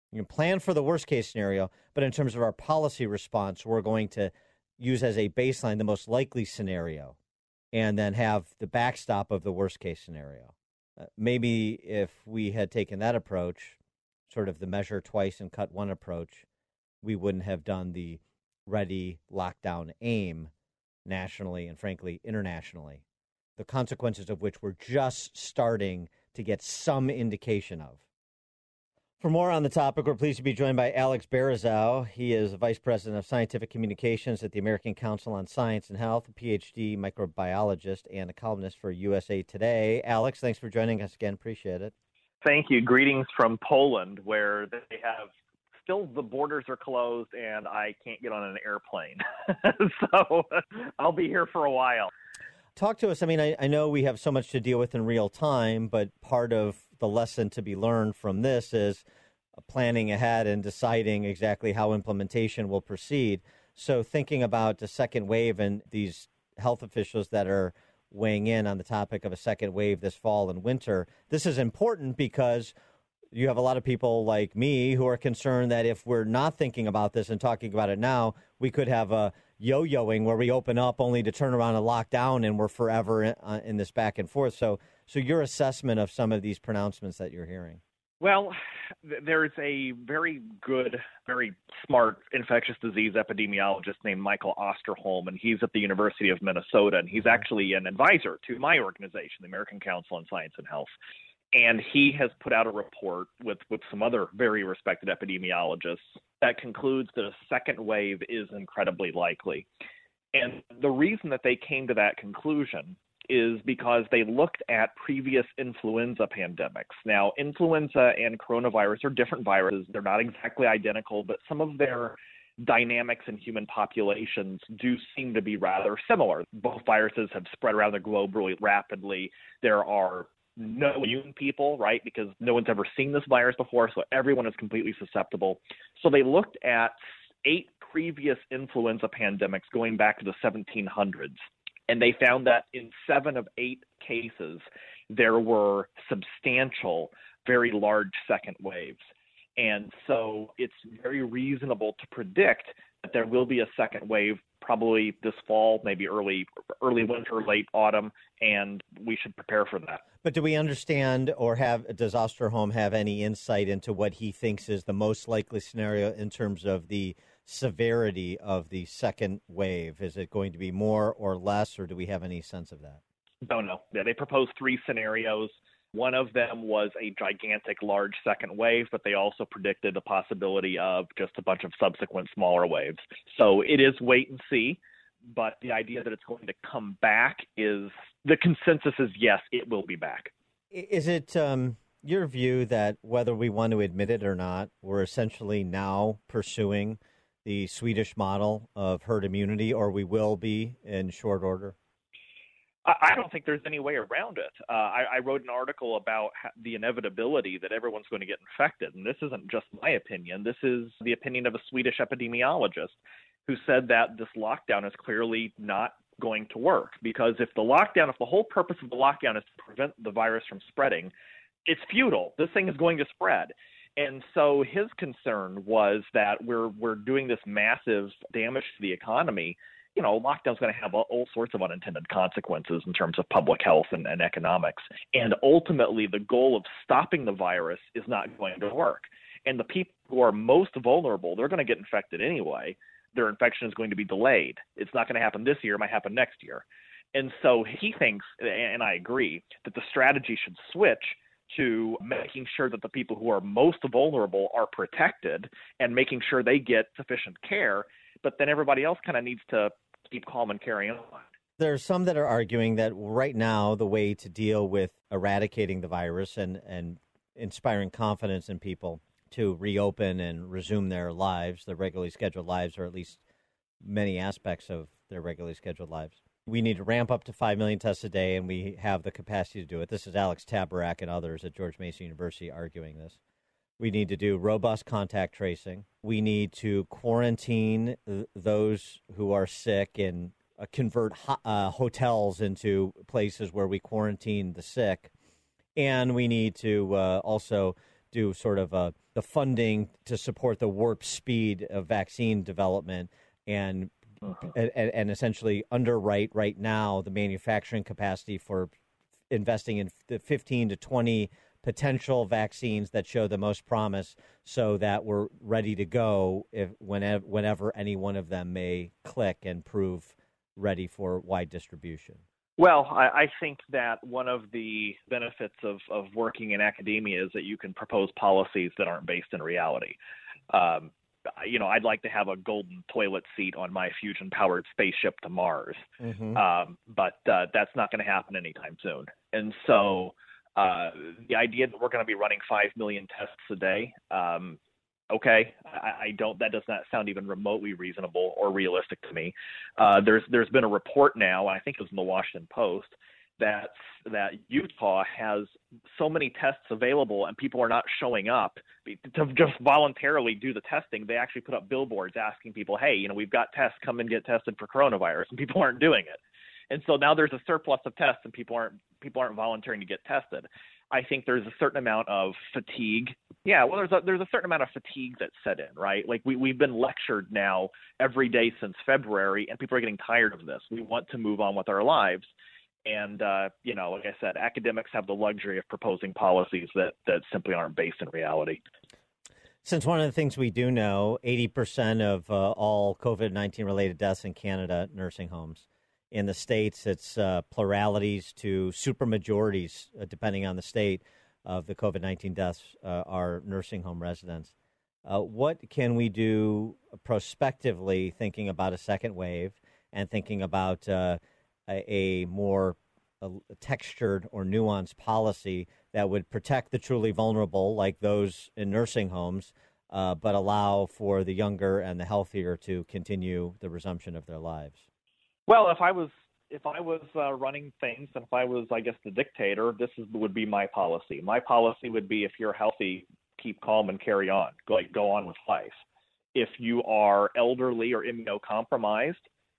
Speaker 4: You can plan for the worst case scenario, but in terms of our policy response, we're going to use as a baseline the most likely scenario and then have the backstop of the worst case scenario. Maybe if we had taken that approach, sort of the measure twice and cut one approach, we wouldn't have done the ready, lockdown, aim nationally and, frankly, internationally, the consequences of which we're just starting to get some indication of. For more on the topic, we're pleased to be joined by Alex Barazow. He is Vice President of Scientific Communications at the American Council on Science and Health, a PhD microbiologist, and a columnist for USA Today. Alex, thanks for joining us again. Appreciate it.
Speaker 13: Thank you. Greetings from Poland, where they have still the borders are closed and I can't get on an airplane. So I'll be here for a while.
Speaker 4: Talk to us. I mean, I know we have so much to deal with in real time, but part of the lesson to be learned from this is planning ahead and deciding exactly how implementation will proceed. So thinking about the second wave and these health officials that are weighing in on the topic of a second wave this fall and winter, this is important because you have a lot of people like me who are concerned that if we're not thinking about this and talking about it now, we could have a yo-yoing where we open up only to turn around and lock down and we're forever in this back and forth. So your assessment of some of these pronouncements that you're hearing.
Speaker 13: Well, there's a very good, very smart infectious disease epidemiologist named Michael Osterholm, and he's at the University of Minnesota, and he's actually an advisor to my organization, the American Council on Science and Health. And he has put out a report with some other very respected epidemiologists that concludes that a second wave is incredibly likely. And the reason that they came to that conclusion is because they looked at previous influenza pandemics. Now, influenza and coronavirus are different viruses. They're not exactly identical, but some of their dynamics in human populations do seem to be rather similar. Both viruses have spread around the globe really rapidly. There are no immune people, right, because no one's ever seen this virus before, so everyone is completely susceptible. So they looked at 8 previous influenza pandemics going back to the 1700s, and they found that in 7 of 8 cases, there were substantial, very large second waves. And so it's very reasonable to predict that there will be a second wave probably this fall, maybe early winter, late autumn, and we should prepare for that.
Speaker 4: But do we understand or does Osterholm have any insight into what he thinks is the most likely scenario in terms of the severity of the second wave? Is it going to be more or less, or do we have any sense of that?
Speaker 13: Don't know. Yeah, they proposed 3 scenarios. One of them was a gigantic, large second wave, but they also predicted the possibility of just a bunch of subsequent smaller waves. So it is wait and see, but the idea that it's going to come back is the consensus is yes, it will be back.
Speaker 4: Is it your view that whether we want to admit it or not, we're essentially now pursuing the Swedish model of herd immunity, or we will be in short order?
Speaker 13: I don't think there's any way around it. I wrote an article about the inevitability that everyone's going to get infected. And this isn't just my opinion. This is the opinion of a Swedish epidemiologist who said that this lockdown is clearly not going to work. Because if the whole purpose of the lockdown is to prevent the virus from spreading, it's futile. This thing is going to spread. And so his concern was that we're doing this massive damage to the economy. You know, lockdown's going to have all sorts of unintended consequences in terms of public health and economics. And ultimately, the goal of stopping the virus is not going to work. And the people who are most vulnerable, they're going to get infected anyway. Their infection is going to be delayed. It's not going to happen this year. It might happen next year. And so he thinks, and I agree, that the strategy should switch to making sure that the people who are most vulnerable are protected and making sure they get sufficient care. But then everybody else kind of needs to keep calm and carry on.
Speaker 4: There's some that are arguing that right now the way to deal with eradicating the virus and inspiring confidence in people to reopen and resume their lives, their regularly scheduled lives, or at least many aspects of their regularly scheduled lives. We need to ramp up to 5 million tests a day, and we have the capacity to do it. This is Alex Tabarrok and others at George Mason University arguing this. We need to do robust contact tracing. We need to quarantine those who are sick and convert hotels into places where we quarantine the sick. And we need to also do sort of the funding to support the warp speed of vaccine development and essentially underwrite right now the manufacturing capacity for investing in the 15 to 20 potential vaccines that show the most promise, so that we're ready to go whenever any one of them may click and prove ready for wide distribution.
Speaker 13: Well, I think that one of the benefits of working in academia is that you can propose policies that aren't based in reality. I'd like to have a golden toilet seat on my fusion-powered spaceship to Mars, but that's not going to happen anytime soon. And so the idea that we're going to be running 5 million tests a day, okay, that does not sound even remotely reasonable or realistic to me. There's been a report now, and I think it was in the Washington Post, that Utah has so many tests available and people are not showing up to just voluntarily do the testing. They actually put up billboards asking people, hey, we've got tests, come and get tested for coronavirus, and people aren't doing it. And so now there's a surplus of tests and people aren't volunteering to get tested. I think there's a certain amount of fatigue. Yeah, well, there's a certain amount of fatigue that's set in, right? Like we've been lectured now every day since February, and people are getting tired of this. We want to move on with our lives. And, like I said, academics have the luxury of proposing policies that simply aren't based in reality.
Speaker 4: Since one of the things we do know, 80% of all COVID-19 related deaths in Canada, nursing homes. In the States, it's pluralities to supermajorities, depending on the state of the COVID-19 deaths, are nursing home residents. What can we do prospectively, thinking about a second wave and thinking about a more textured or nuanced policy that would protect the truly vulnerable, like those in nursing homes, but allow for the younger and the healthier to continue the resumption of their lives?
Speaker 13: Well, if I was running things, and if I was, I guess, the dictator, would be my policy. My policy would be, if you're healthy, keep calm and carry on, go on with life. If you are elderly or immunocompromised,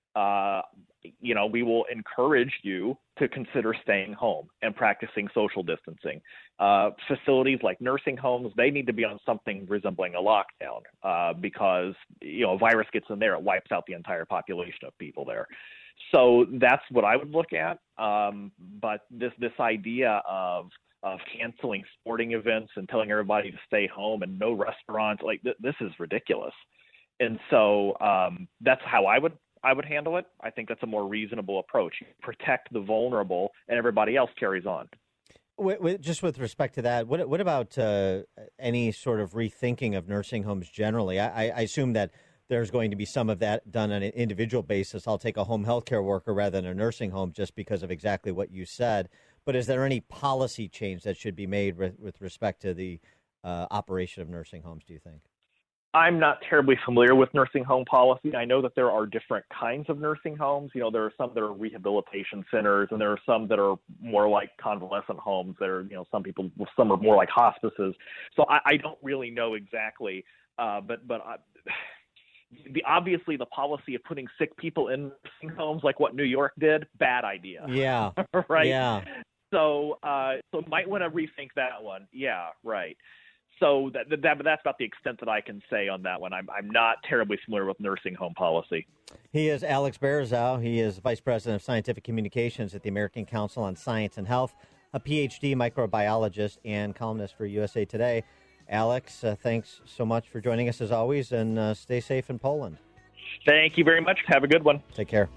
Speaker 13: we will encourage you to consider staying home and practicing social distancing. Facilities like nursing homes, they need to be on something resembling a lockdown because, a virus gets in there, it wipes out the entire population of people there. So that's what I would look at. But this idea of canceling sporting events and telling everybody to stay home and no restaurants, this is ridiculous. And so that's how I would handle it. I think that's a more reasonable approach. You protect the vulnerable, and everybody else carries on.
Speaker 4: Just with respect to that, what about any sort of rethinking of nursing homes generally? I assume that there's going to be some of that done on an individual basis. I'll take a home health care worker rather than a nursing home just because of exactly what you said. But is there any policy change that should be made with respect to the operation of nursing homes, do you think?
Speaker 13: I'm not terribly familiar with nursing home policy. I know that there are different kinds of nursing homes. There are some that are rehabilitation centers, and there are some that are more like convalescent homes. That are, some are more like hospices. So I don't really know exactly, but obviously the policy of putting sick people in nursing homes, like what New York did, bad idea.
Speaker 4: Yeah.
Speaker 13: Right.
Speaker 4: Yeah.
Speaker 13: So might want to rethink that one. Yeah. Right. So that's about the extent that I can say on that one. I'm not terribly familiar with nursing home policy.
Speaker 4: He is Alex Berzow. He is Vice President of Scientific Communications at the American Council on Science and Health, a PhD microbiologist and columnist for USA Today. Alex, thanks so much for joining us as always, and stay safe in Poland.
Speaker 13: Thank you very much. Have a good one.
Speaker 4: Take care.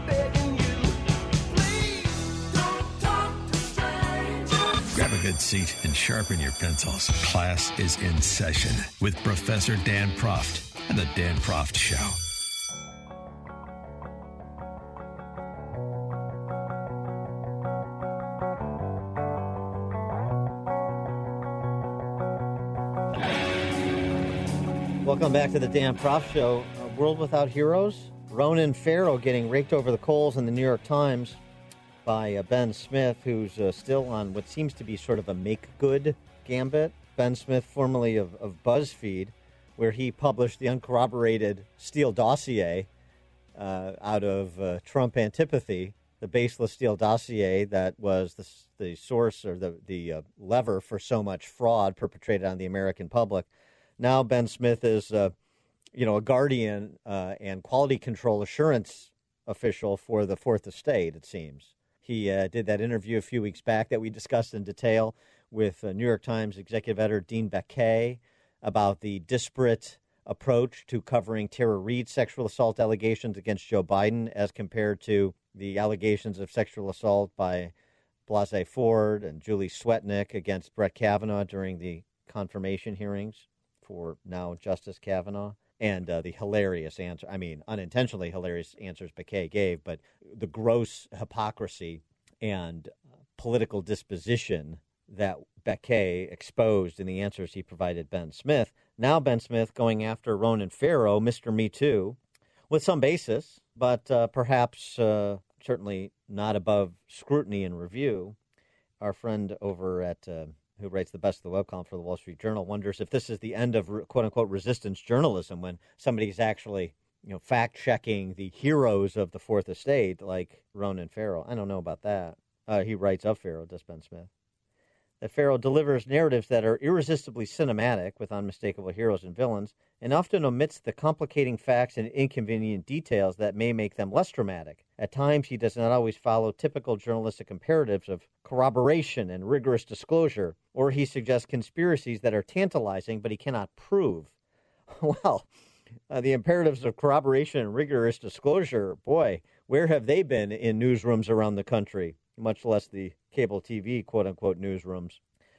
Speaker 1: Grab a good seat and sharpen your pencils. Class is in session with Professor Dan Proft and the Dan Proft Show.
Speaker 4: Welcome back to the Dan Proft Show. A world without heroes. Ronan Farrow getting raked over the coals in the New York Times by Ben Smith, who's still on what seems to be sort of a make-good gambit. Ben Smith, formerly of BuzzFeed, where he published the uncorroborated Steele dossier out of Trump antipathy the baseless Steele dossier that was the source or the lever for so much fraud perpetrated on the American public. Now Ben Smith is, a guardian and quality control assurance official for the Fourth Estate, it seems. He did that interview a few weeks back that we discussed in detail with New York Times executive editor Dean Baquet about the disparate approach to covering Tara Reade's sexual assault allegations against Joe Biden as compared to the allegations of sexual assault by Blasey Ford and Julie Swetnick against Brett Kavanaugh during the confirmation hearings for now Justice Kavanaugh. And the hilarious answer, unintentionally hilarious answers Baquet gave, but the gross hypocrisy and political disposition that Baquet exposed in the answers he provided Ben Smith. Now Ben Smith going after Ronan Farrow, Mr. Me Too, with some basis, but perhaps certainly not above scrutiny and review. Our friend over at who writes the Best of the Web column for the Wall Street Journal wonders if this is the end of quote-unquote resistance journalism when somebody's actually fact-checking the heroes of the Fourth Estate like Ronan Farrow. I don't know about that. He writes of Farrow, does Ben Smith, that Farrow delivers narratives that are irresistibly cinematic with unmistakable heroes and villains and often omits the complicating facts and inconvenient details that may make them less dramatic. At times, he does not always follow typical journalistic imperatives of corroboration and rigorous disclosure, or he suggests conspiracies that are tantalizing but he cannot prove. Well, the imperatives of corroboration and rigorous disclosure, boy, where have they been in newsrooms around the country, much less the cable TV, quote-unquote, newsrooms?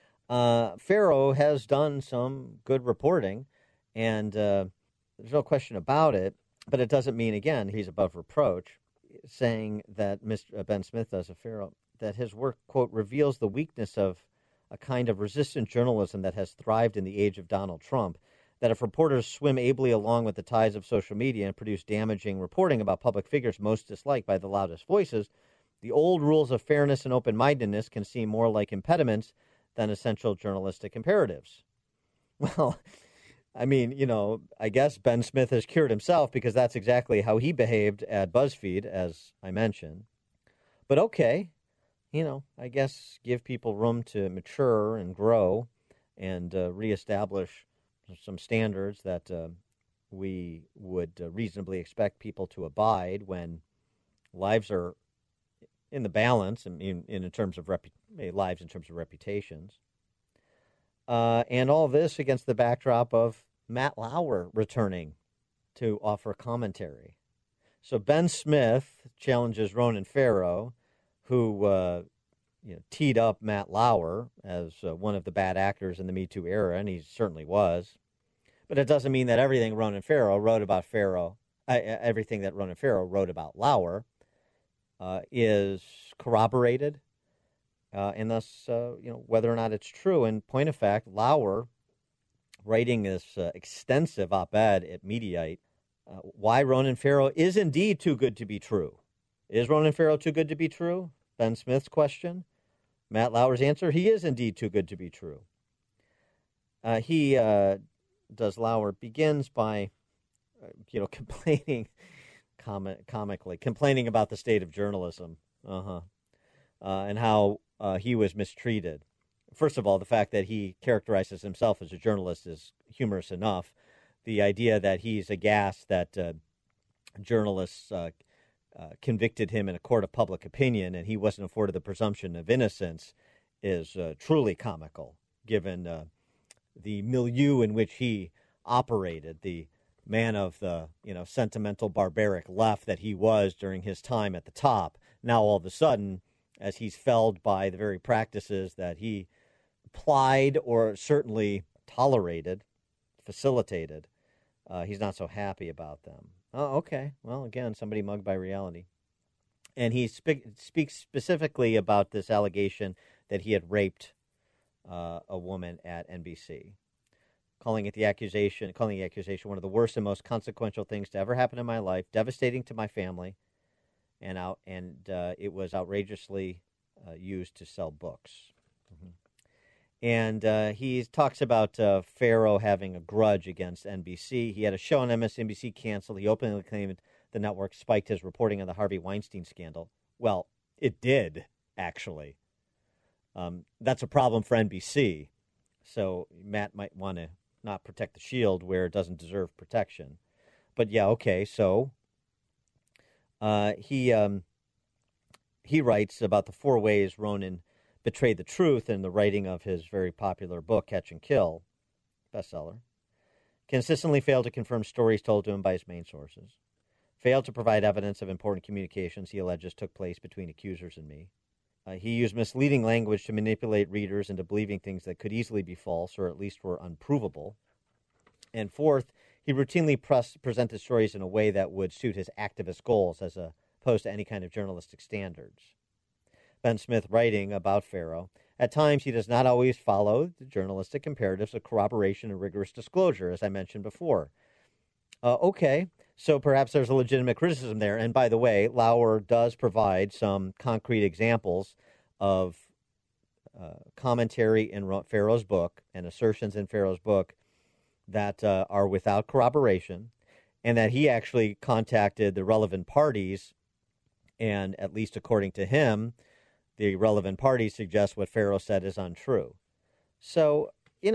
Speaker 4: Farrow has done some good reporting, and there's no question about it, but it doesn't mean, again, he's above reproach, saying that Mr. Ben Smith does of Farrow, that his work, quote, reveals the weakness of a kind of resistant journalism that has thrived in the age of Donald Trump, that if reporters swim ably along with the tides of social media and produce damaging reporting about public figures most disliked by the loudest voices, the old rules of fairness and open-mindedness can seem more like impediments than essential journalistic imperatives. Well, I guess Ben Smith has cured himself because that's exactly how he behaved at BuzzFeed, as I mentioned. But okay, I guess give people room to mature and grow and reestablish some standards that we would reasonably expect people to abide when lives are in the balance, in terms of lives in terms of reputations. And all this against the backdrop of Matt Lauer returning to offer commentary. So Ben Smith challenges Ronan Farrow, who teed up Matt Lauer as one of the bad actors in the Me Too era, and he certainly was. But it doesn't mean that everything Ronan Farrow wrote about everything that Ronan Farrow wrote about Lauer is corroborated, and thus, whether or not it's true. In point of fact, Lauer, writing this extensive op-ed at Mediaite, why Ronan Farrow is indeed too good to be true. Is Ronan Farrow too good to be true? Ben Smith's question. Matt Lauer's answer, he is indeed too good to be true. Lauer begins by, complaining, comically, complaining about the state of journalism, and how he was mistreated. First of all, the fact that he characterizes himself as a journalist is humorous enough. The idea that he's aghast that journalists convicted him in a court of public opinion and he wasn't afforded the presumption of innocence is truly comical, given the milieu in which he operated, the man of the sentimental barbaric left that he was during his time at the top. Now all of a sudden, as he's felled by the very practices that he applied or certainly tolerated, facilitated, he's not so happy about them. Oh, okay. Well, again, somebody mugged by reality. And he speaks specifically about this allegation that he had raped a woman at NBC, calling the accusation one of the worst and most consequential things to ever happen in my life, devastating to my family, and it was outrageously used to sell books. And he talks about Farrow having a grudge against NBC. He had a show on MSNBC canceled. He openly claimed the network spiked his reporting on the Harvey Weinstein scandal. Well, It did, actually. That's a problem for NBC. So Matt might want to not protect the shield where it doesn't deserve protection. But yeah, okay, so he writes about the 4 ways Ronan betrayed the truth in the writing of his very popular book, Catch and Kill, bestseller. Consistently failed to confirm stories told to him by his main sources. Failed to provide evidence of important communications he alleges took place between accusers and me. He used misleading language to manipulate readers into believing things that could easily be false or at least were unprovable. And fourth, he routinely presented stories in a way that would suit his activist goals as opposed to any kind of journalistic standards. Ben Smith writing about Farrow, at times he does not always follow the journalistic imperatives of corroboration and rigorous disclosure, as I mentioned before. Okay, so perhaps there's a legitimate criticism there. And by the way, Lauer does provide some concrete examples of commentary in Farrow's book and assertions in Farrow's book that are without corroboration, and that he actually contacted the relevant parties, and at least according to him, the relevant parties suggest what Farrow said is untrue. So,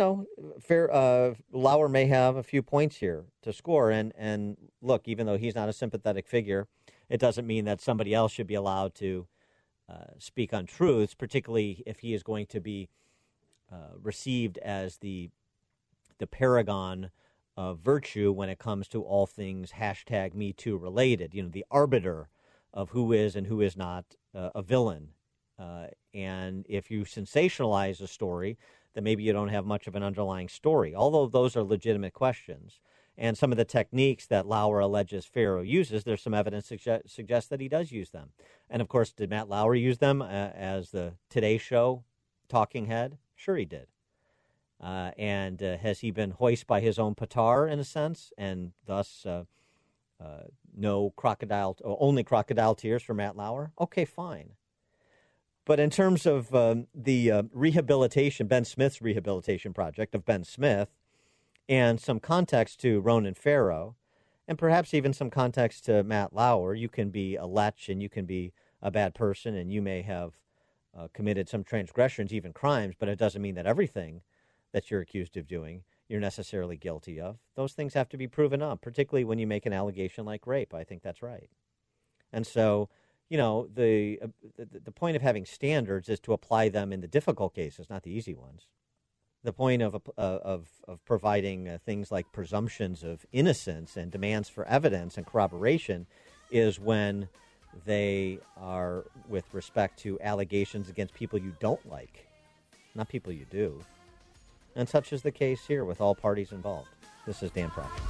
Speaker 4: Lauer may have a few points here to score. And look, even though he's not a sympathetic figure, it doesn't mean that somebody else should be allowed to speak untruths, particularly if he is going to be received as the paragon of virtue when it comes to all things #MeToo related, the arbiter of who is and who is not a villain. And if you sensationalize a story, then maybe you don't have much of an underlying story, although those are legitimate questions. And some of the techniques that Lauer alleges Farrow uses, there's some evidence to suggest that he does use them. And, of course, did Matt Lauer use them as the Today Show talking head? Sure he did. And has he been hoist by his own petard, in a sense, and thus only crocodile tears for Matt Lauer? Okay, fine. But in terms of the rehabilitation, Ben Smith's rehabilitation project of Ben Smith, and some context to Ronan Farrow, and perhaps even some context to Matt Lauer, you can be a lech and you can be a bad person and you may have committed some transgressions, even crimes, but it doesn't mean that everything that you're accused of doing you're necessarily guilty of. Those things have to be proven up, particularly when you make an allegation like rape. I think that's right. And so, the point of having standards is to apply them in the difficult cases, not the easy ones. The point of providing things like presumptions of innocence and demands for evidence and corroboration is when they are with respect to allegations against people you don't like, not people you do. And such is the case here with all parties involved. This is Dan Proft.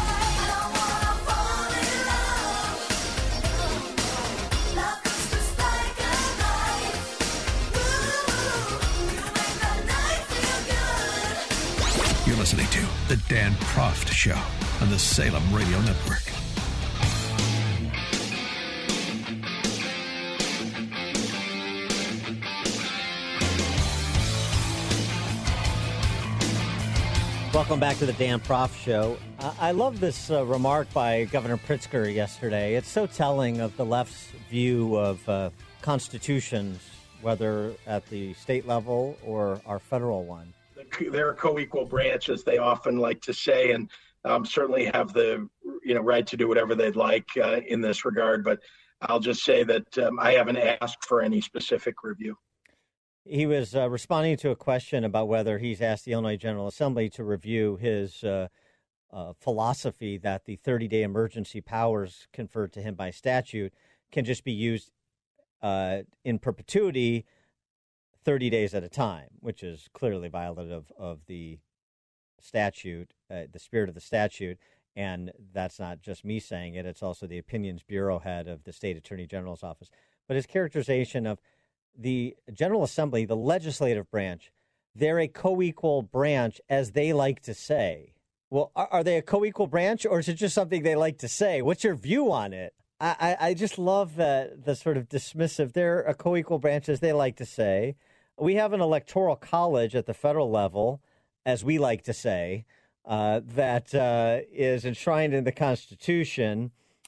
Speaker 1: You're listening to The Dan Proft Show on the Salem Radio Network.
Speaker 4: Welcome back to the Dan Proft Show. I love this remark by Governor Pritzker yesterday. It's so telling of the left's view of constitutions, whether at the state level or our federal one.
Speaker 14: They're co-equal branches, they often like to say, and certainly have the right to do whatever they'd like in this regard. But I'll just say that I haven't asked for any specific review.
Speaker 4: He was responding to a question about whether he's asked the Illinois General Assembly to review his philosophy that the 30-day emergency powers conferred to him by statute can just be used in perpetuity 30 days at a time, which is clearly violative of the statute, the spirit of the statute. And that's not just me saying it. It's also the Opinions Bureau head of the State Attorney General's office. But his characterization of the General Assembly, the legislative branch, they're a co-equal branch, as they like to say. Well, are they a co-equal branch, or is it just something they like to say? What's your view on it? I just love the sort of dismissive, they're a co-equal branch, as they like to say. We have an electoral college at the federal level, as we like to say, that is enshrined in the Constitution,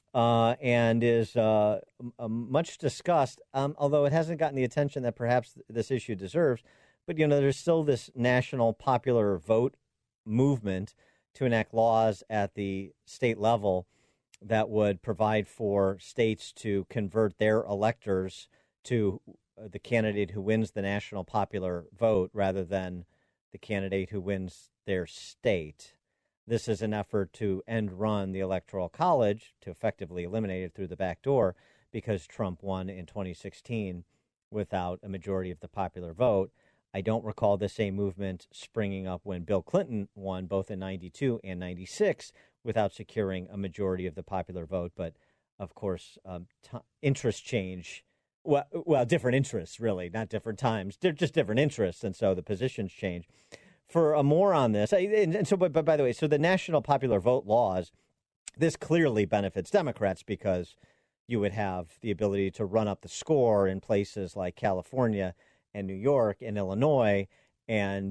Speaker 4: and is much discussed, although it hasn't gotten the attention that perhaps this issue deserves. But, there's still this national popular vote movement to enact laws at the state level that would provide for states to convert their electors to the candidate who wins the national popular vote rather than the candidate who wins their state. This is an effort to end run the Electoral College, to effectively eliminate it through the back door, because Trump won in 2016 without a majority of the popular vote. I don't recall the same movement springing up when Bill Clinton won both in 92 and 96 without securing a majority of the popular vote. But, of course, interests change. Well, different interests, really, not different times. They're just different interests, and so the positions change. For more on this, but by the way, so the national popular vote laws, this clearly benefits Democrats because you would have the ability to run up the score in places like California and New York and Illinois, and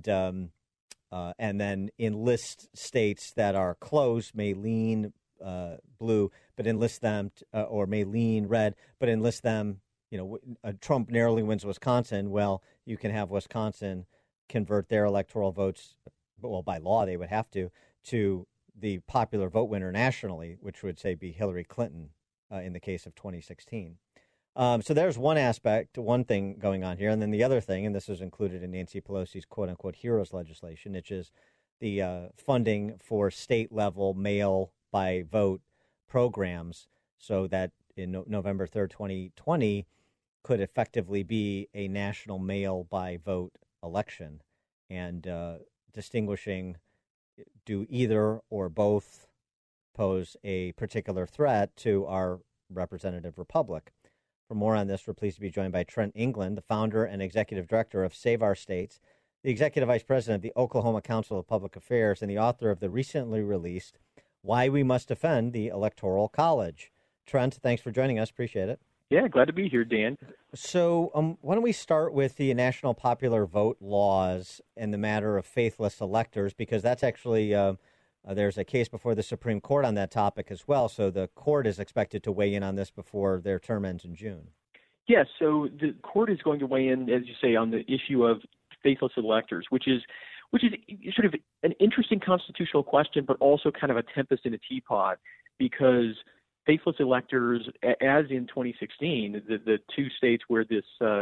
Speaker 4: then enlist states that are close, may lean blue, but enlist them, or may lean red, but enlist them. Trump narrowly wins Wisconsin. Well, you can have Wisconsin convert their electoral votes, well, by law they would have to the popular vote winner nationally, which would say be Hillary Clinton in the case of 2016. So there's one aspect, one thing going on here. And then the other thing, and this is included in Nancy Pelosi's quote-unquote heroes legislation, which is the funding for state-level mail-by-vote programs so that in November 3rd, 2020, could effectively be a national mail-by-vote election, and distinguishing, do either or both pose a particular threat to our representative republic? For more on this, we're pleased to be joined by Trent England, the founder and executive director of Save Our States, the executive vice president of the Oklahoma Council of Public Affairs, and the author of the recently released Why We Must Defend the Electoral College. Trent, thanks for joining us. Appreciate it.
Speaker 15: Yeah, glad to be here, Dan.
Speaker 4: So why don't we start with the national popular vote laws and the matter of faithless electors, because that's actually there's a case before the Supreme Court on that topic as well. So the court is expected to weigh in on this before their term ends in June.
Speaker 15: Yeah, so the court is going to weigh in, as you say, on the issue of faithless electors, which is sort of an interesting constitutional question, but also kind of a tempest in a teapot, because faithless electors, as in 2016, the two states where these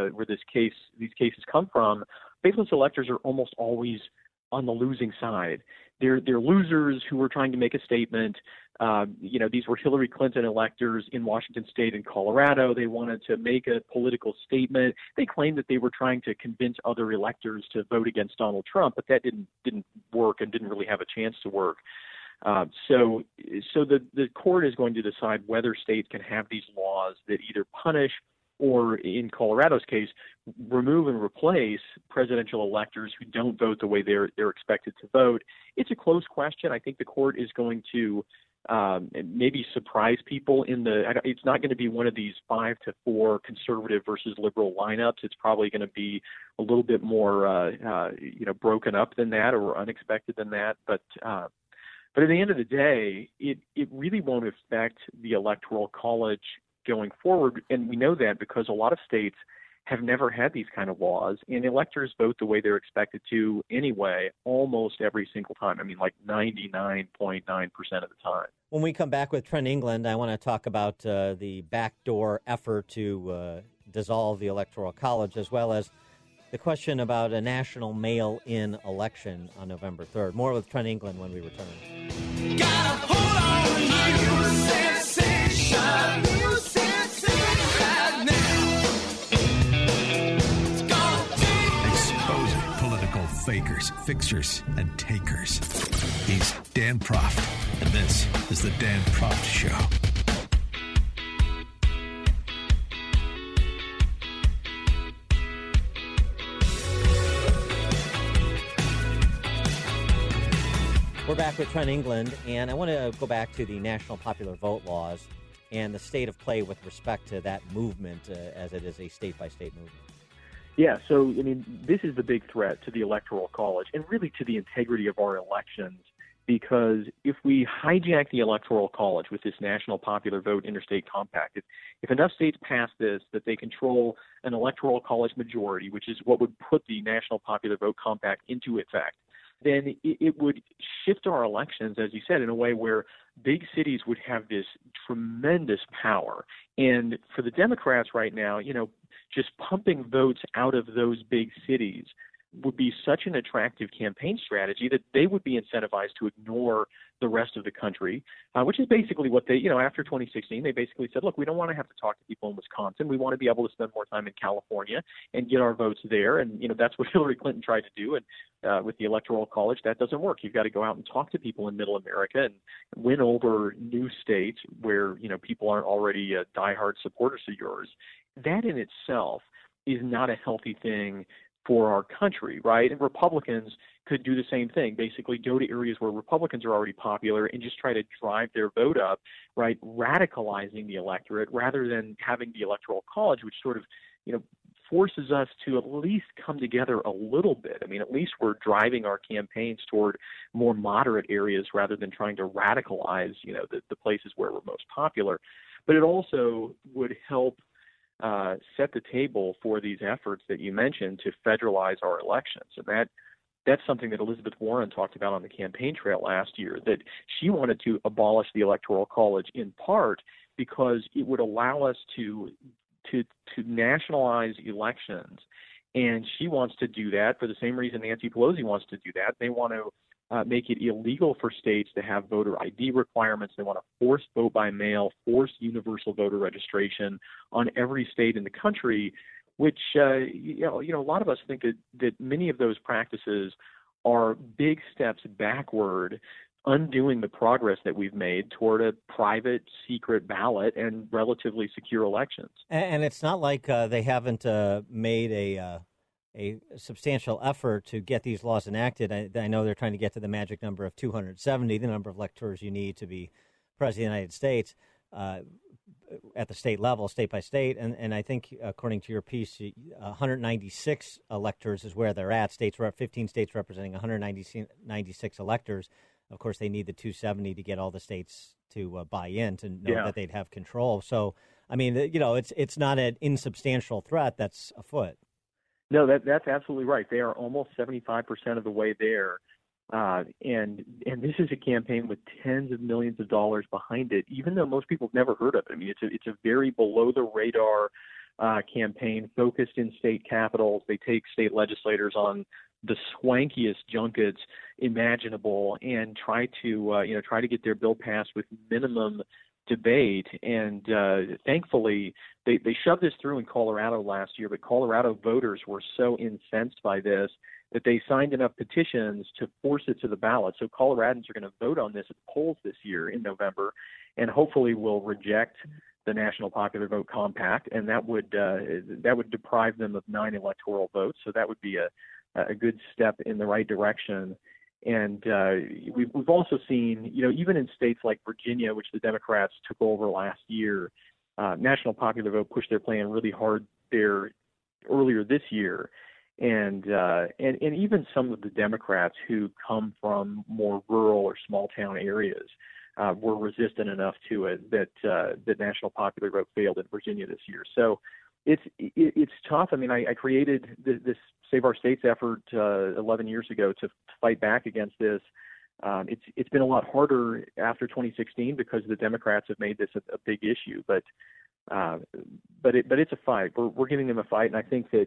Speaker 15: cases come from, faithless electors are almost always on the losing side. They're losers who were trying to make a statement. These were Hillary Clinton electors in Washington State and Colorado. They wanted to make a political statement. They claimed that they were trying to convince other electors to vote against Donald Trump, but that didn't work and didn't really have a chance to work. So the court is going to decide whether states can have these laws that either punish or, in Colorado's case, remove and replace presidential electors who don't vote the way they're expected to vote. It's a close question. I think the court is going to maybe surprise people it's not going to be one of these 5-4 conservative versus liberal lineups. It's probably going to be a little bit more broken up than that, or unexpected than that. But at the end of the day, it really won't affect the Electoral College going forward. And we know that because a lot of states have never had these kind of laws, and electors vote the way they're expected to anyway, almost every single time. I mean, like 99.9% of the time.
Speaker 4: When we come back with Trent England, I want to talk about the backdoor effort to dissolve the Electoral College, as well as the question about a national mail-in election on November 3rd. More with Trent England when we return.
Speaker 11: Gotta hold on, new sensation, new sensation right now. It's gonna take
Speaker 1: Exposing political fakers, fixers, and takers. He's Dan Proft, and this is the Dan Proft Show.
Speaker 4: We're back with Trent England, and I want to go back to the national popular vote laws and the state of play with respect to that movement, as it is a state-by-state movement.
Speaker 15: Yeah, so, I mean, this is the big threat to the Electoral College and really to the integrity of our elections because if we hijack the Electoral College with this National Popular Vote Interstate Compact, if enough states pass this, that they control an Electoral College majority, which is what would put the National Popular Vote Compact into effect, then it would shift our elections, as you said, in a way where big cities would have this tremendous power. And for the Democrats right now, just pumping votes out of those big cities would be such an attractive campaign strategy that they would be incentivized to ignore the rest of the country, which is basically what they, after 2016, they basically said, look, we don't want to have to talk to people in Wisconsin. We want to be able to spend more time in California and get our votes there. And, that's what Hillary Clinton tried to do. And with the Electoral College, that doesn't work. You've got to go out and talk to people in Middle America and win over new states where, people aren't already diehard supporters of yours. That in itself is not a healthy thing for our country, right? And Republicans could do the same thing, basically go to areas where Republicans are already popular and just try to drive their vote up, right? Radicalizing the electorate rather than having the Electoral College, which sort of, forces us to at least come together a little bit. I mean, at least we're driving our campaigns toward more moderate areas rather than trying to radicalize, the places where we're most popular. But it also would help set the table for these efforts that you mentioned to federalize our elections. And that's something that Elizabeth Warren talked about on the campaign trail last year, that she wanted to abolish the Electoral College in part because it would allow us to nationalize elections. And she wants to do that for the same reason Nancy Pelosi wants to do that. They want to make it illegal for states to have voter ID requirements. They want to force vote by mail, force universal voter registration on every state in the country, which, a lot of us think that many of those practices are big steps backward, undoing the progress that we've made toward a private, secret ballot and relatively secure elections.
Speaker 4: And it's not like they haven't made a substantial effort to get these laws enacted. I know they're trying to get to the magic number of 270, the number of electors you need to be president of the United States at the state level, state by state. And I think, according to your piece, 196 electors is where they're at. 15 states representing 196 electors. Of course, they need the 270 to get all the states to buy in to know that they'd have control. So, I mean, it's not an insubstantial threat that's afoot.
Speaker 15: No, that's absolutely right. They are almost 75% of the way there. And this is a campaign with tens of millions of dollars behind it, even though most people have never heard of it. I mean, it's a very below-the-radar campaign focused in state capitals. They take state legislators on the swankiest junkets imaginable and try to get their bill passed with minimum debate. And thankfully, they shoved this through in Colorado last year, but Colorado voters were so incensed by this that they signed enough petitions to force it to the ballot. So Coloradans are going to vote on this at the polls this year in November, and hopefully will reject the National Popular Vote Compact, and that would deprive them of 9 electoral votes. So that would be a good step in the right direction. And we've also seen, even in states like Virginia, which the Democrats took over last year, National Popular Vote pushed their plan really hard there earlier this year. And even some of the Democrats who come from more rural or small town areas were resistant enough to it that National Popular Vote failed in Virginia this year. So it's tough. I mean, I created this Save Our States effort 11 years ago to fight back against this. It's been a lot harder after 2016 because the Democrats have made this a big issue. But it's a fight. We're giving them a fight, and I think that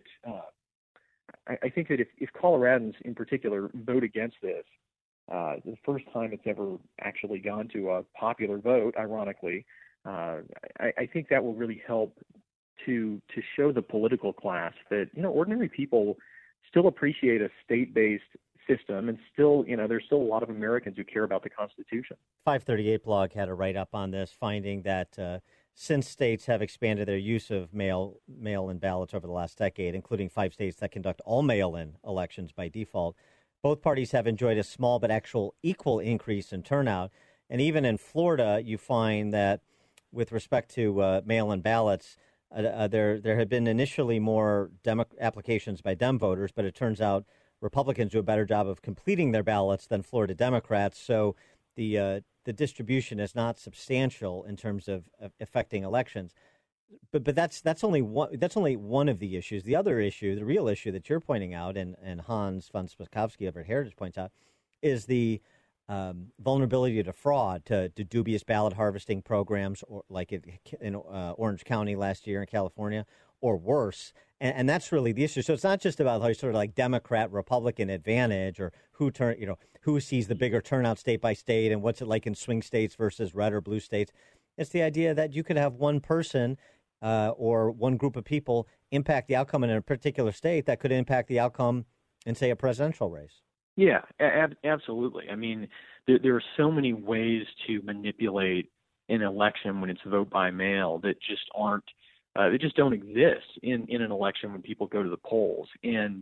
Speaker 15: if Coloradans in particular vote against this, the first time it's ever actually gone to a popular vote, ironically, I think that will really help to show the political class that, ordinary people still appreciate a state-based system, and still, there's still a lot of Americans who care about the Constitution. 538
Speaker 4: blog had a write-up on this, finding that since states have expanded their use of mail-in ballots over the last decade, including 5 states that conduct all mail-in elections by default, both parties have enjoyed a small but actual equal increase in turnout. And even in Florida, you find that with respect to mail-in ballots, there had been initially more applications by Dem voters, but it turns out Republicans do a better job of completing their ballots than Florida Democrats. So the distribution is not substantial in terms of affecting elections. But that's only one of the issues. The other issue, the real issue that you're pointing out, and Hans von Spakovsky over at Heritage points out, is the vulnerability to fraud, to dubious ballot harvesting programs, or like in Orange County last year in California, or worse. And that's really the issue. So it's not just about sort of like Democrat Republican advantage, or who sees the bigger turnout state by state, and what's it like in swing states versus red or blue states. It's the idea that you could have one person or one group of people impact the outcome in a particular state that could impact the outcome in, say, a presidential race.
Speaker 15: Yeah, absolutely. I mean, there are so many ways to manipulate an election when it's vote by mail that just aren't, they just don't exist in an election when people go to the polls. And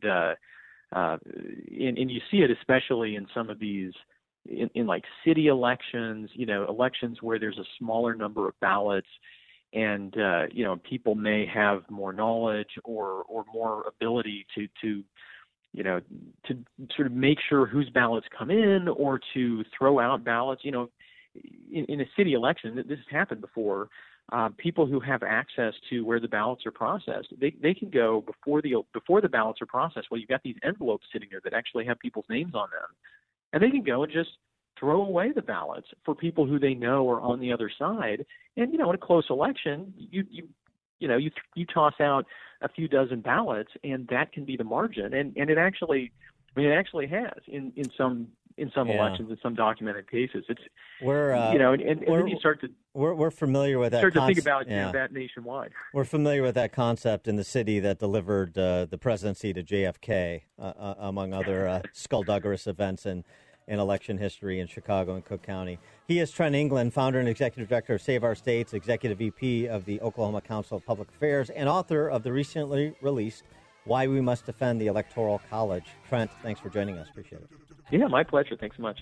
Speaker 15: you see it especially in some of these, in like city elections, elections where there's a smaller number of ballots, and people may have more knowledge or more ability to sort of make sure whose ballots come in, or to throw out ballots. In a city election, this has happened before. People who have access to where the ballots are processed, they can go before the ballots are processed. Well, you've got these envelopes sitting there that actually have people's names on them, and they can go and just throw away the ballots for people who they know are on the other side. And in a close election, you toss out a few dozen ballots, and that can be the margin. And it actually has in some elections, in some documented cases. It's then you start to
Speaker 4: we're familiar with that.
Speaker 15: Start to think about that nationwide.
Speaker 4: We're familiar with that concept in the city that delivered the presidency to JFK, among other skullduggerous events in election history in Chicago and Cook County. He is Trent England, founder and executive director of Save Our States, executive VP of the Oklahoma Council of Public Affairs, and author of the recently released Why We Must Defend the Electoral College. Trent, thanks for joining us. Appreciate it.
Speaker 15: Yeah, my pleasure. Thanks so much.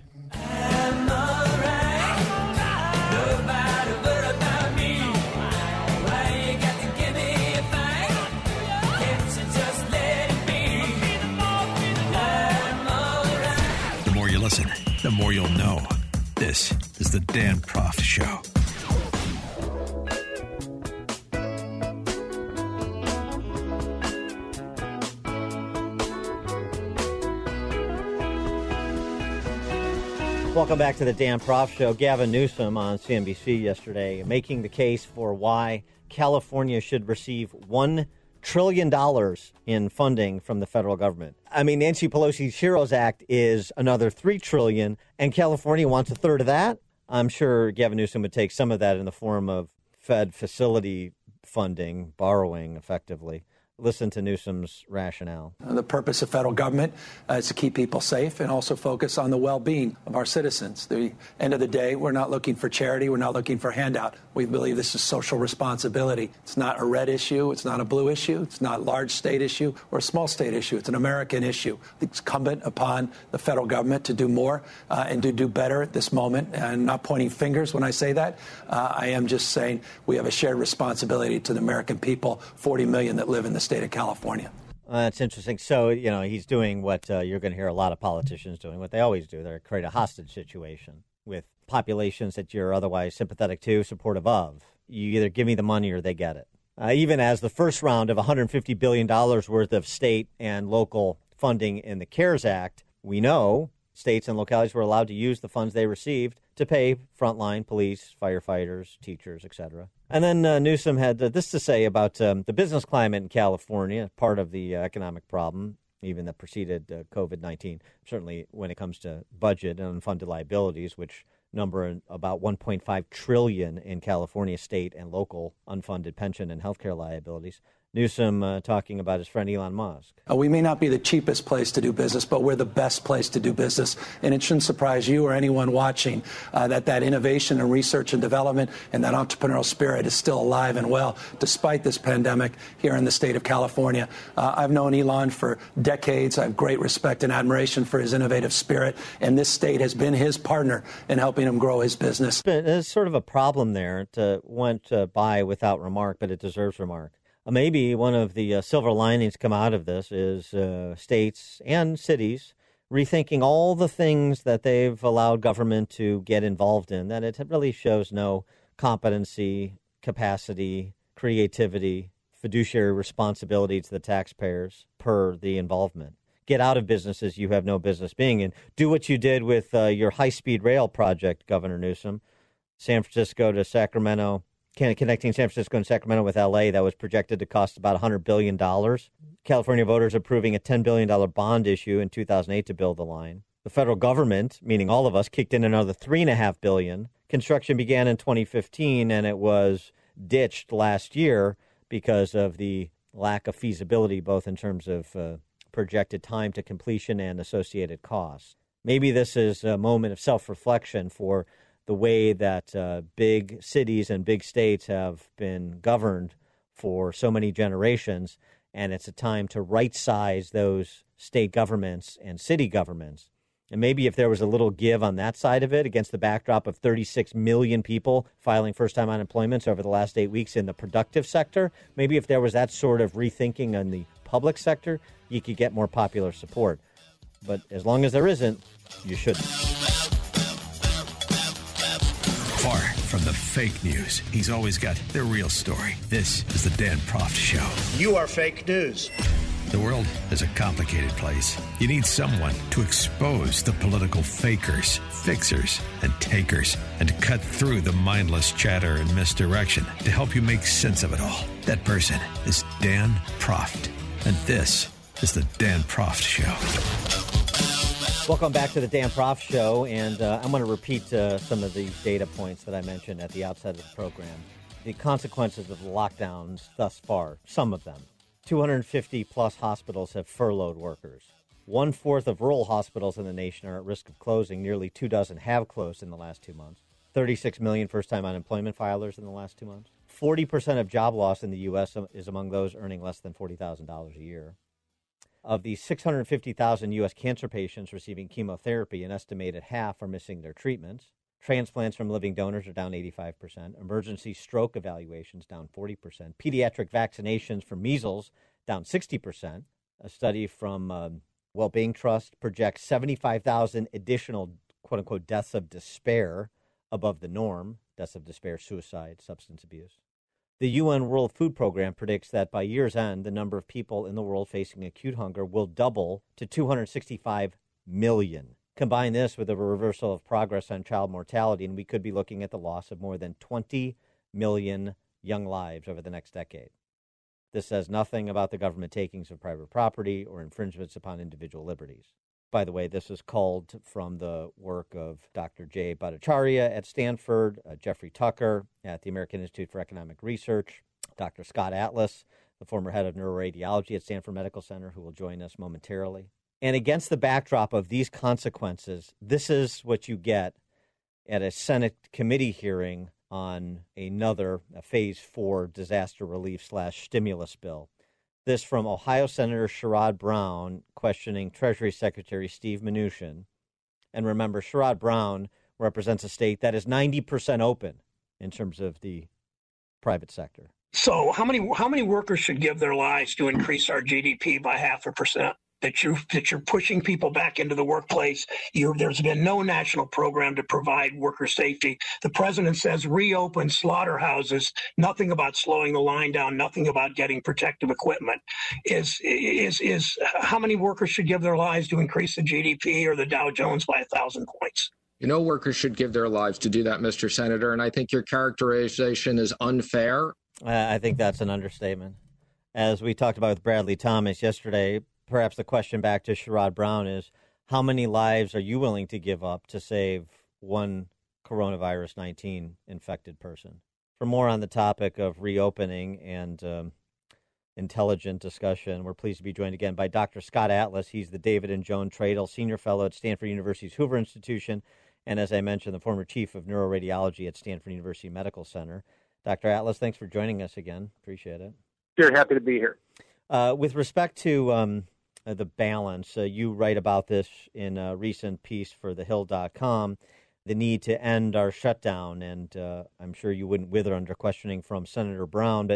Speaker 1: The more you listen, the more you'll know. This is the Dan Proft Show.
Speaker 4: Welcome back to the Dan Proft Show. Gavin Newsom on CNBC yesterday making the case for why California should receive $1 trillion in funding from the federal government. I mean, Nancy Pelosi's HEROES Act is another $3 trillion, and California wants a third of that. I'm sure Gavin Newsom would take some of that in the form of Fed facility funding, borrowing effectively. Listen to Newsom's rationale.
Speaker 16: The purpose of federal government is to keep people safe and also focus on the well-being of our citizens. At the end of the day, we're not looking for charity. We're not looking for handout. We believe this is social responsibility. It's not a red issue. It's not a blue issue. It's not a large state issue or a small state issue. It's an American issue. It's incumbent upon the federal government to do more and to do better at this moment. And I'm not pointing fingers when I say that. I am just saying we have a shared responsibility to the American people, 40 million that live in the state of California.
Speaker 4: That's interesting. So, he's doing what you're going to hear a lot of politicians doing, what they always do. They create a hostage situation with populations that you're otherwise sympathetic to, supportive of. You either give me the money or they get it. Even as the first round of $150 billion worth of state and local funding in the CARES Act, we know states and localities were allowed to use the funds they received to pay frontline police, firefighters, teachers, etc. And then Newsom had this to say about the business climate in California, part of the economic problem, even that preceded COVID-19, certainly when it comes to budget and unfunded liabilities, which number about $1.5 trillion in California state and local unfunded pension and healthcare liabilities. Newsom talking about his friend Elon Musk.
Speaker 16: We may not be the cheapest place to do business, but we're the best place to do business. And it shouldn't surprise you or anyone watching that innovation and research and development and that entrepreneurial spirit is still alive and well, despite this pandemic here in the state of California. I've known Elon for decades. I have great respect and admiration for his innovative spirit. And this state has been his partner in helping him grow his business.
Speaker 4: There's sort of a problem there. It went by without remark, but it deserves remark. Maybe one of the silver linings come out of this is states and cities rethinking all the things that they've allowed government to get involved in, that it really shows no competency, capacity, creativity, fiduciary responsibility to the taxpayers per the involvement. Get out of businesses you have no business being in. Do what you did with your high-speed rail project, Governor Newsom, San Francisco to Sacramento, connecting San Francisco and Sacramento with L.A. That was projected to cost about $100 billion. California voters approving a $10 billion bond issue in 2008 to build the line. The federal government, meaning all of us, kicked in another $3.5 billion. Construction began in 2015, and it was ditched last year because of the lack of feasibility, both in terms of projected time to completion and associated costs. Maybe this is a moment of self-reflection for the way that big cities and big states have been governed for so many generations, and it's a time to right-size those state governments and city governments. And maybe if there was a little give on that side of it against the backdrop of 36 million people filing first-time unemployments over the last 8 weeks in the productive sector, maybe if there was that sort of rethinking in the public sector, you could get more popular support. But as long as there isn't, you shouldn't.
Speaker 1: Far from the fake news, he's always got the real story. This is the Dan Proft Show.
Speaker 17: You are fake news.
Speaker 1: The world is a complicated place. You need someone to expose the political fakers, fixers, and takers, and to cut through the mindless chatter and misdirection to help you make sense of it all. That person is Dan Proft. And this is the Dan Proft Show.
Speaker 4: Welcome back to the Dan Proft Show, and I'm going to repeat some of the data points that I mentioned at the outset of the program. The consequences of the lockdowns thus far, some of them. 250-plus hospitals have furloughed workers. 1/4 of rural hospitals in the nation are at risk of closing. Nearly 24 have closed in the last 2 months. 36 million first-time unemployment filers in the last 2 months. 40% of job loss in the U.S. is among those earning less than $40,000 a year. Of the 650,000 U.S. cancer patients receiving chemotherapy, an estimated half are missing their treatments. Transplants from living donors are down 85%. Emergency stroke evaluations down 40%. Pediatric vaccinations for measles down 60%. A study from Wellbeing Trust projects 75,000 additional, quote-unquote, deaths of despair above the norm. Deaths of despair, suicide, substance abuse. The UN World Food Program predicts that by year's end, the number of people in the world facing acute hunger will double to 265 million. Combine this with a reversal of progress on child mortality, and we could be looking at the loss of more than 20 million young lives over the next decade. This says nothing about the government takings of private property or infringements upon individual liberties. By the way, this is culled from the work of Dr. Jay Bhattacharya at Stanford, Jeffrey Tucker at the American Institute for Economic Research, Dr. Scott Atlas, the former head of neuroradiology at Stanford Medical Center, who will join us momentarily. And against the backdrop of these consequences, this is what you get at a Senate committee hearing on another Phase 4 disaster relief / stimulus bill. This from Ohio Senator Sherrod Brown questioning Treasury Secretary Steve Mnuchin. And remember, Sherrod Brown represents a state that is 90% open in terms of the private sector.
Speaker 17: So how many workers should give their lives to increase our GDP by 0.5%? That you're pushing people back into the workplace. There's been no national program to provide worker safety. The president says reopen slaughterhouses. Nothing about slowing the line down. Nothing about getting protective equipment. Is how many workers should give their lives to increase the GDP or the Dow Jones by 1,000 points?
Speaker 18: You know, workers should give their lives to do that, Mr. Senator, and I think your characterization is unfair.
Speaker 4: I think that's an understatement. As we talked about with Bradley Thomas yesterday, perhaps the question back to Sherrod Brown is, how many lives are you willing to give up to save one coronavirus 19 infected person? For more on the topic of reopening and intelligent discussion, we're pleased to be joined again by Dr. Scott Atlas. He's the David and Joan Tradle Senior Fellow at Stanford University's Hoover Institution, and as I mentioned, the former Chief of Neuroradiology at Stanford University Medical Center. Dr. Atlas, thanks for joining us again. Appreciate it.
Speaker 19: Sure, happy to be here.
Speaker 4: With respect to the balance, you write about this in a recent piece for thehill.com, the need to end our shutdown, and I'm sure you wouldn't wither under questioning from Senator Brown, but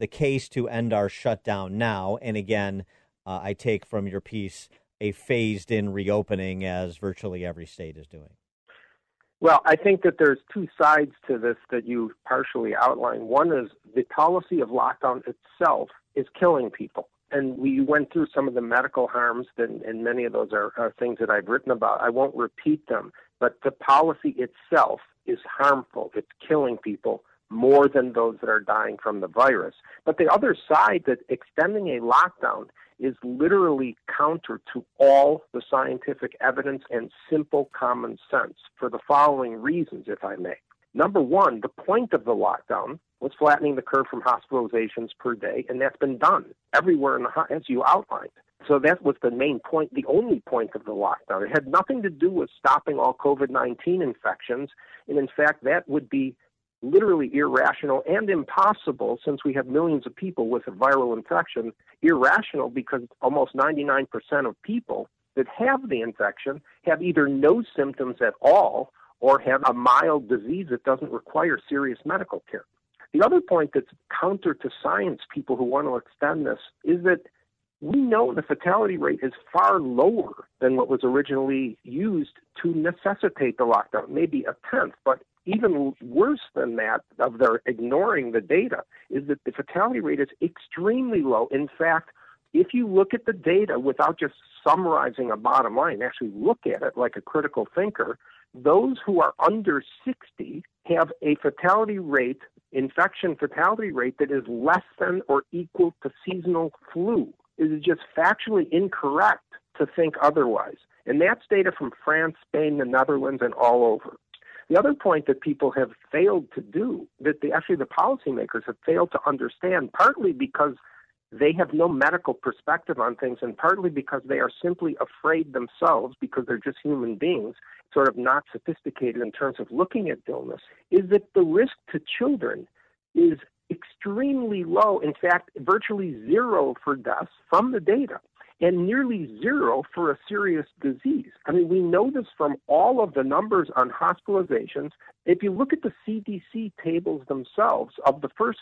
Speaker 4: the case to end our shutdown now. And again, I take from your piece a phased-in reopening, as virtually every state is doing.
Speaker 19: Well, I think that there's two sides to this that you partially outlined. One is the policy of lockdown itself is killing people. And we went through some of the medical harms, and many of those are things that I've written about. I won't repeat them, but the policy itself is harmful. It's killing people more than those that are dying from the virus. But the other side, that extending a lockdown is literally counter to all the scientific evidence and simple common sense for the following reasons, if I may. Number one, the point of the lockdown was flattening the curve from hospitalizations per day, and that's been done everywhere as you outlined. So that was the main point, the only point of the lockdown. It had nothing to do with stopping all COVID-19 infections, and in fact, that would be literally irrational and impossible, since we have millions of people with a viral infection. Irrational because almost 99% of people that have the infection have either no symptoms at all or have a mild disease that doesn't require serious medical care. The other point that's counter to science, people who want to extend this, is that we know the fatality rate is far lower than what was originally used to necessitate the lockdown, maybe a tenth, but even worse than that, of their ignoring the data, is that the fatality rate is extremely low. In fact, if you look at the data without just summarizing a bottom line, actually look at it like a critical thinker, those who are under 60 have a fatality rate, infection fatality rate, that is less than or equal to seasonal flu. It is just factually incorrect to think otherwise. And that's data from France, Spain, the Netherlands, and all over. The other point that people have failed to do, that the policymakers have failed to understand, partly because they have no medical perspective on things, and partly because they are simply afraid themselves, because they're just human beings, sort of not sophisticated in terms of looking at illness, is that the risk to children is extremely low. In fact, virtually zero for deaths from the data, and nearly zero for a serious disease. I mean, we know this from all of the numbers on hospitalizations. If you look at the CDC tables themselves, of the first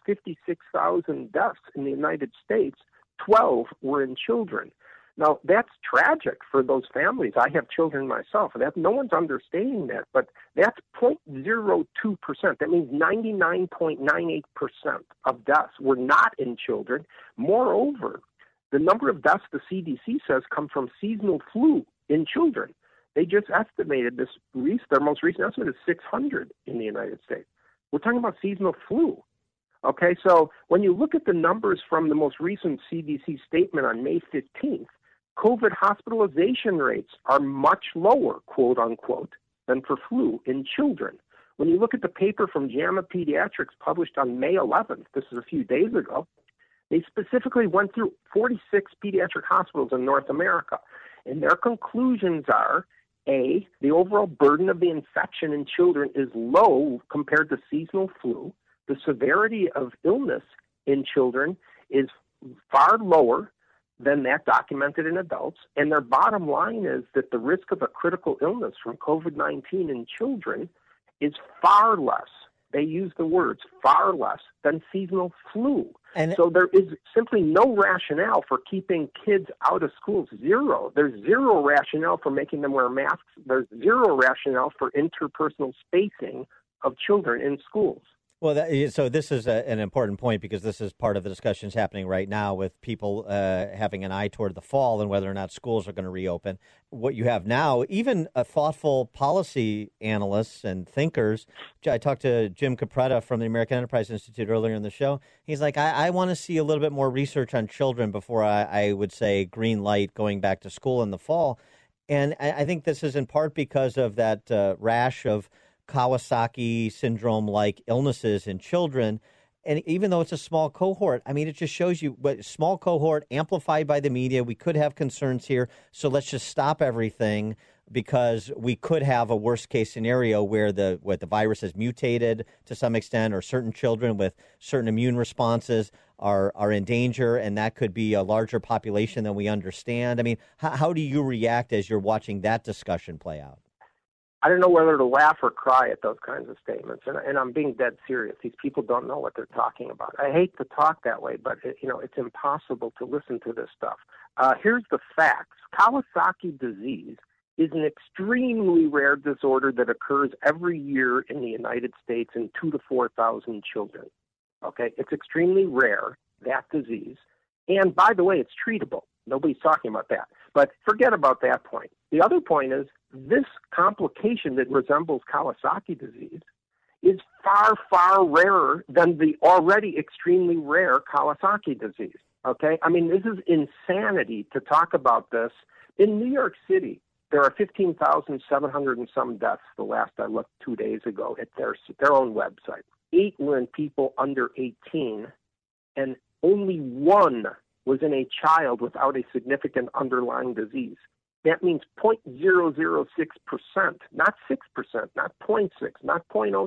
Speaker 19: 56,000 deaths in the United States, 12 were in children. Now, that's tragic for those families. I have children myself, and no one's understanding that, but that's 0.02%. That means 99.98% of deaths were not in children. Moreover, the number of deaths, the CDC says, come from seasonal flu in children. They just estimated this, their most recent estimate is 600 in the United States. We're talking about seasonal flu. Okay, so when you look at the numbers from the most recent CDC statement on May 15th, COVID hospitalization rates are much lower, quote unquote, than for flu in children. When you look at the paper from JAMA Pediatrics published on May 11th, this is a few days ago, they specifically went through 46 pediatric hospitals in North America, and their conclusions are, A, the overall burden of the infection in children is low compared to seasonal flu. The severity of illness in children is far lower than that documented in adults, and their bottom line is that the risk of a critical illness from COVID-19 in children is far less. They use the words far less than seasonal flu. And so there is simply no rationale for keeping kids out of schools. Zero. There's zero rationale for making them wear masks. There's zero rationale for interpersonal spacing of children in schools.
Speaker 4: Well, so this is an important point, because this is part of the discussions happening right now with people having an eye toward the fall and whether or not schools are going to reopen. What you have now, even thoughtful policy analysts and thinkers, I talked to Jim Capretta from the American Enterprise Institute earlier in the show. He's like, I want to see a little bit more research on children before I would say green light going back to school in the fall. And I think this is in part because of that rash of Kawasaki syndrome-like illnesses in children. And even though it's a small cohort, I mean, it just shows you what small cohort amplified by the media. We could have concerns here, so let's just stop everything, because we could have a worst-case scenario where the virus has mutated to some extent, or certain children with certain immune responses are in danger, and that could be a larger population than we understand. I mean, how do you react as you're watching that discussion play out?
Speaker 19: I don't know whether to laugh or cry at those kinds of statements, and I'm being dead serious. These people don't know what they're talking about. I hate to talk that way, but it's impossible to listen to this stuff. Here's the facts. Kawasaki disease is an extremely rare disorder that occurs every year in the United States in 2,000 to 4,000 children. Okay, it's extremely rare, that disease. And by the way, it's treatable. Nobody's talking about that. But forget about that point. The other point is this complication that resembles Kawasaki disease is far, far rarer than the already extremely rare Kawasaki disease. Okay? I mean, this is insanity to talk about this. In New York City, there are 15,700 and some deaths the last I looked 2 days ago at their own website. 8 were in people under 18, and only 1 was in a child without a significant underlying disease. That means 0.006%, not 6%, not 0.6, not 0.0,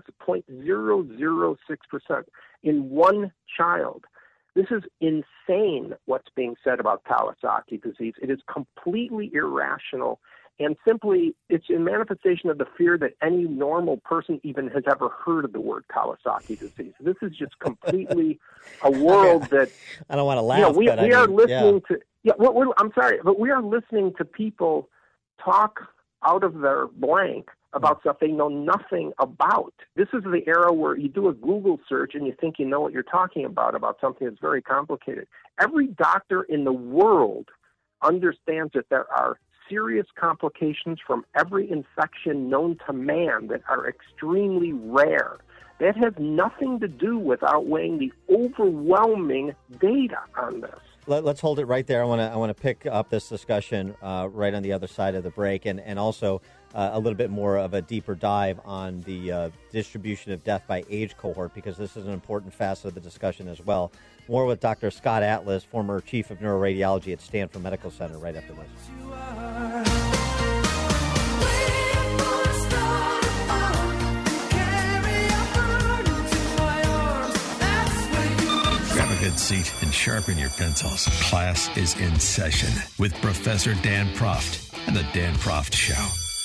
Speaker 19: 0.006% in 1 child. This is insane what's being said about Kawasaki disease. It is completely irrational, and simply it's a manifestation of the fear that any normal person even has ever heard of the word Kawasaki disease. This is just completely a world that
Speaker 4: I don't want to laugh.
Speaker 19: We are listening to. Yeah, I'm sorry, but we are listening to people talk out of their blank about stuff they know nothing about. This is the era where you do a Google search and you think you know what you're talking about something that's very complicated. Every doctor in the world understands that there are serious complications from every infection known to man that are extremely rare. That has nothing to do with outweighing the overwhelming data on this.
Speaker 4: Let's hold it right there. I want to pick up this discussion right on the other side of the break, and also a little bit more of a deeper dive on the distribution of death by age cohort, because this is an important facet of the discussion as well. More with Dr. Scott Atlas, former chief of neuroradiology at Stanford Medical Center, right after this.
Speaker 1: Grab a good seat and sharpen your pencils. Class is in session with Professor Dan Proft and the Dan Proft Show.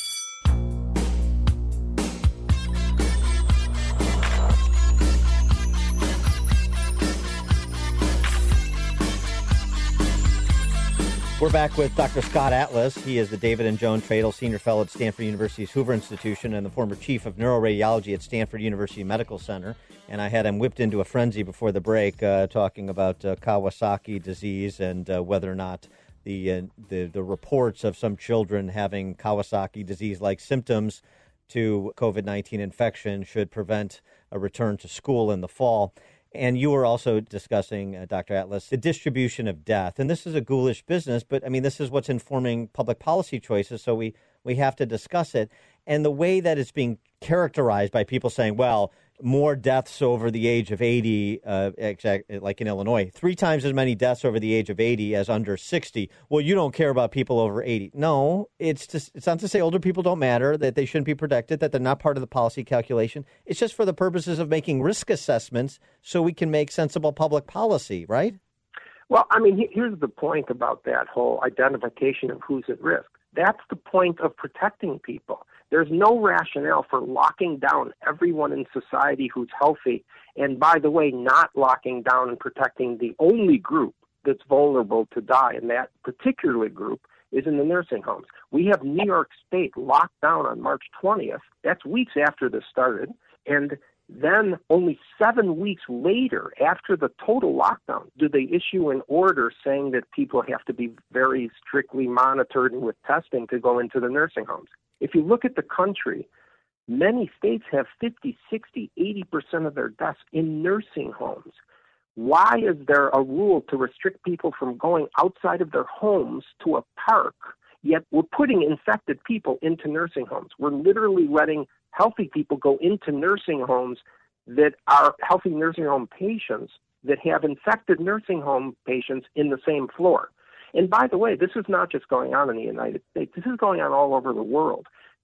Speaker 4: We're back with Dr. Scott Atlas. He is the David and Joan Tradle Senior Fellow at Stanford University's Hoover Institution and the former chief of neuroradiology at Stanford University Medical Center. And I had him whipped into a frenzy before the break talking about Kawasaki disease and whether or not the reports of some children having Kawasaki disease-like symptoms to COVID-19 infection should prevent a return to school in the fall. And you were also discussing, Dr. Atlas, the distribution of death. And this is a ghoulish business, but, I mean, this is what's informing public policy choices, so we have to discuss it. And the way that it's being characterized by people saying, well, more deaths over the age of 80, like in Illinois, 3 times as many deaths over the age of 80 as under 60. Well, you don't care about people over 80. No, it's not to say older people don't matter, that they shouldn't be protected, that they're not part of the policy calculation. It's just for the purposes of making risk assessments so we can make sensible public policy, right?
Speaker 19: Well, I mean, here's the point about that whole identification of who's at risk. That's the point of protecting people. There's no rationale for locking down everyone in society who's healthy, and by the way, not locking down and protecting the only group that's vulnerable to die, and that particular group is in the nursing homes. We have New York State locked down on March 20th. That's weeks after this started, and then only 7 weeks later, after the total lockdown, do they issue an order saying that people have to be very strictly monitored and with testing to go into the nursing homes. If you look at the country, many states have 50, 60, 80% of their deaths in nursing homes. Why is there a rule to restrict people from going outside of their homes to a park, yet we're putting infected people into nursing homes? We're literally letting healthy people go into nursing homes that are healthy nursing home patients that have infected nursing home patients in the same floor. And by the way, this is not just going on in the United States. This is going on all over the world.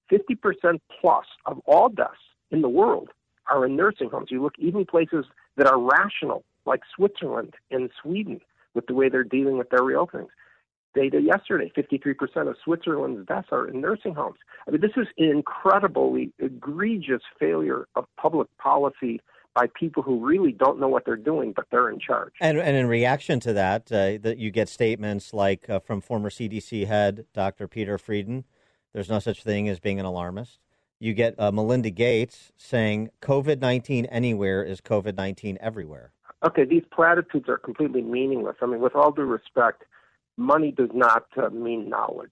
Speaker 19: 50% plus of all deaths in the world are in nursing homes. You look even places that are rational, like Switzerland and Sweden, with the way they're dealing with their reopenings. data yesterday. 53% of Switzerland's deaths are in nursing homes. I mean, this is an incredibly egregious failure of public policy by people who really don't know what they're doing, but they're in charge.
Speaker 4: And in reaction to that, that you get statements like from former CDC head Dr. Peter Frieden, there's no such thing as being an alarmist. You get Melinda Gates saying COVID-19 anywhere is COVID-19 everywhere.
Speaker 19: Okay, these platitudes are completely meaningless. I mean, with all due respect, money does not mean knowledge.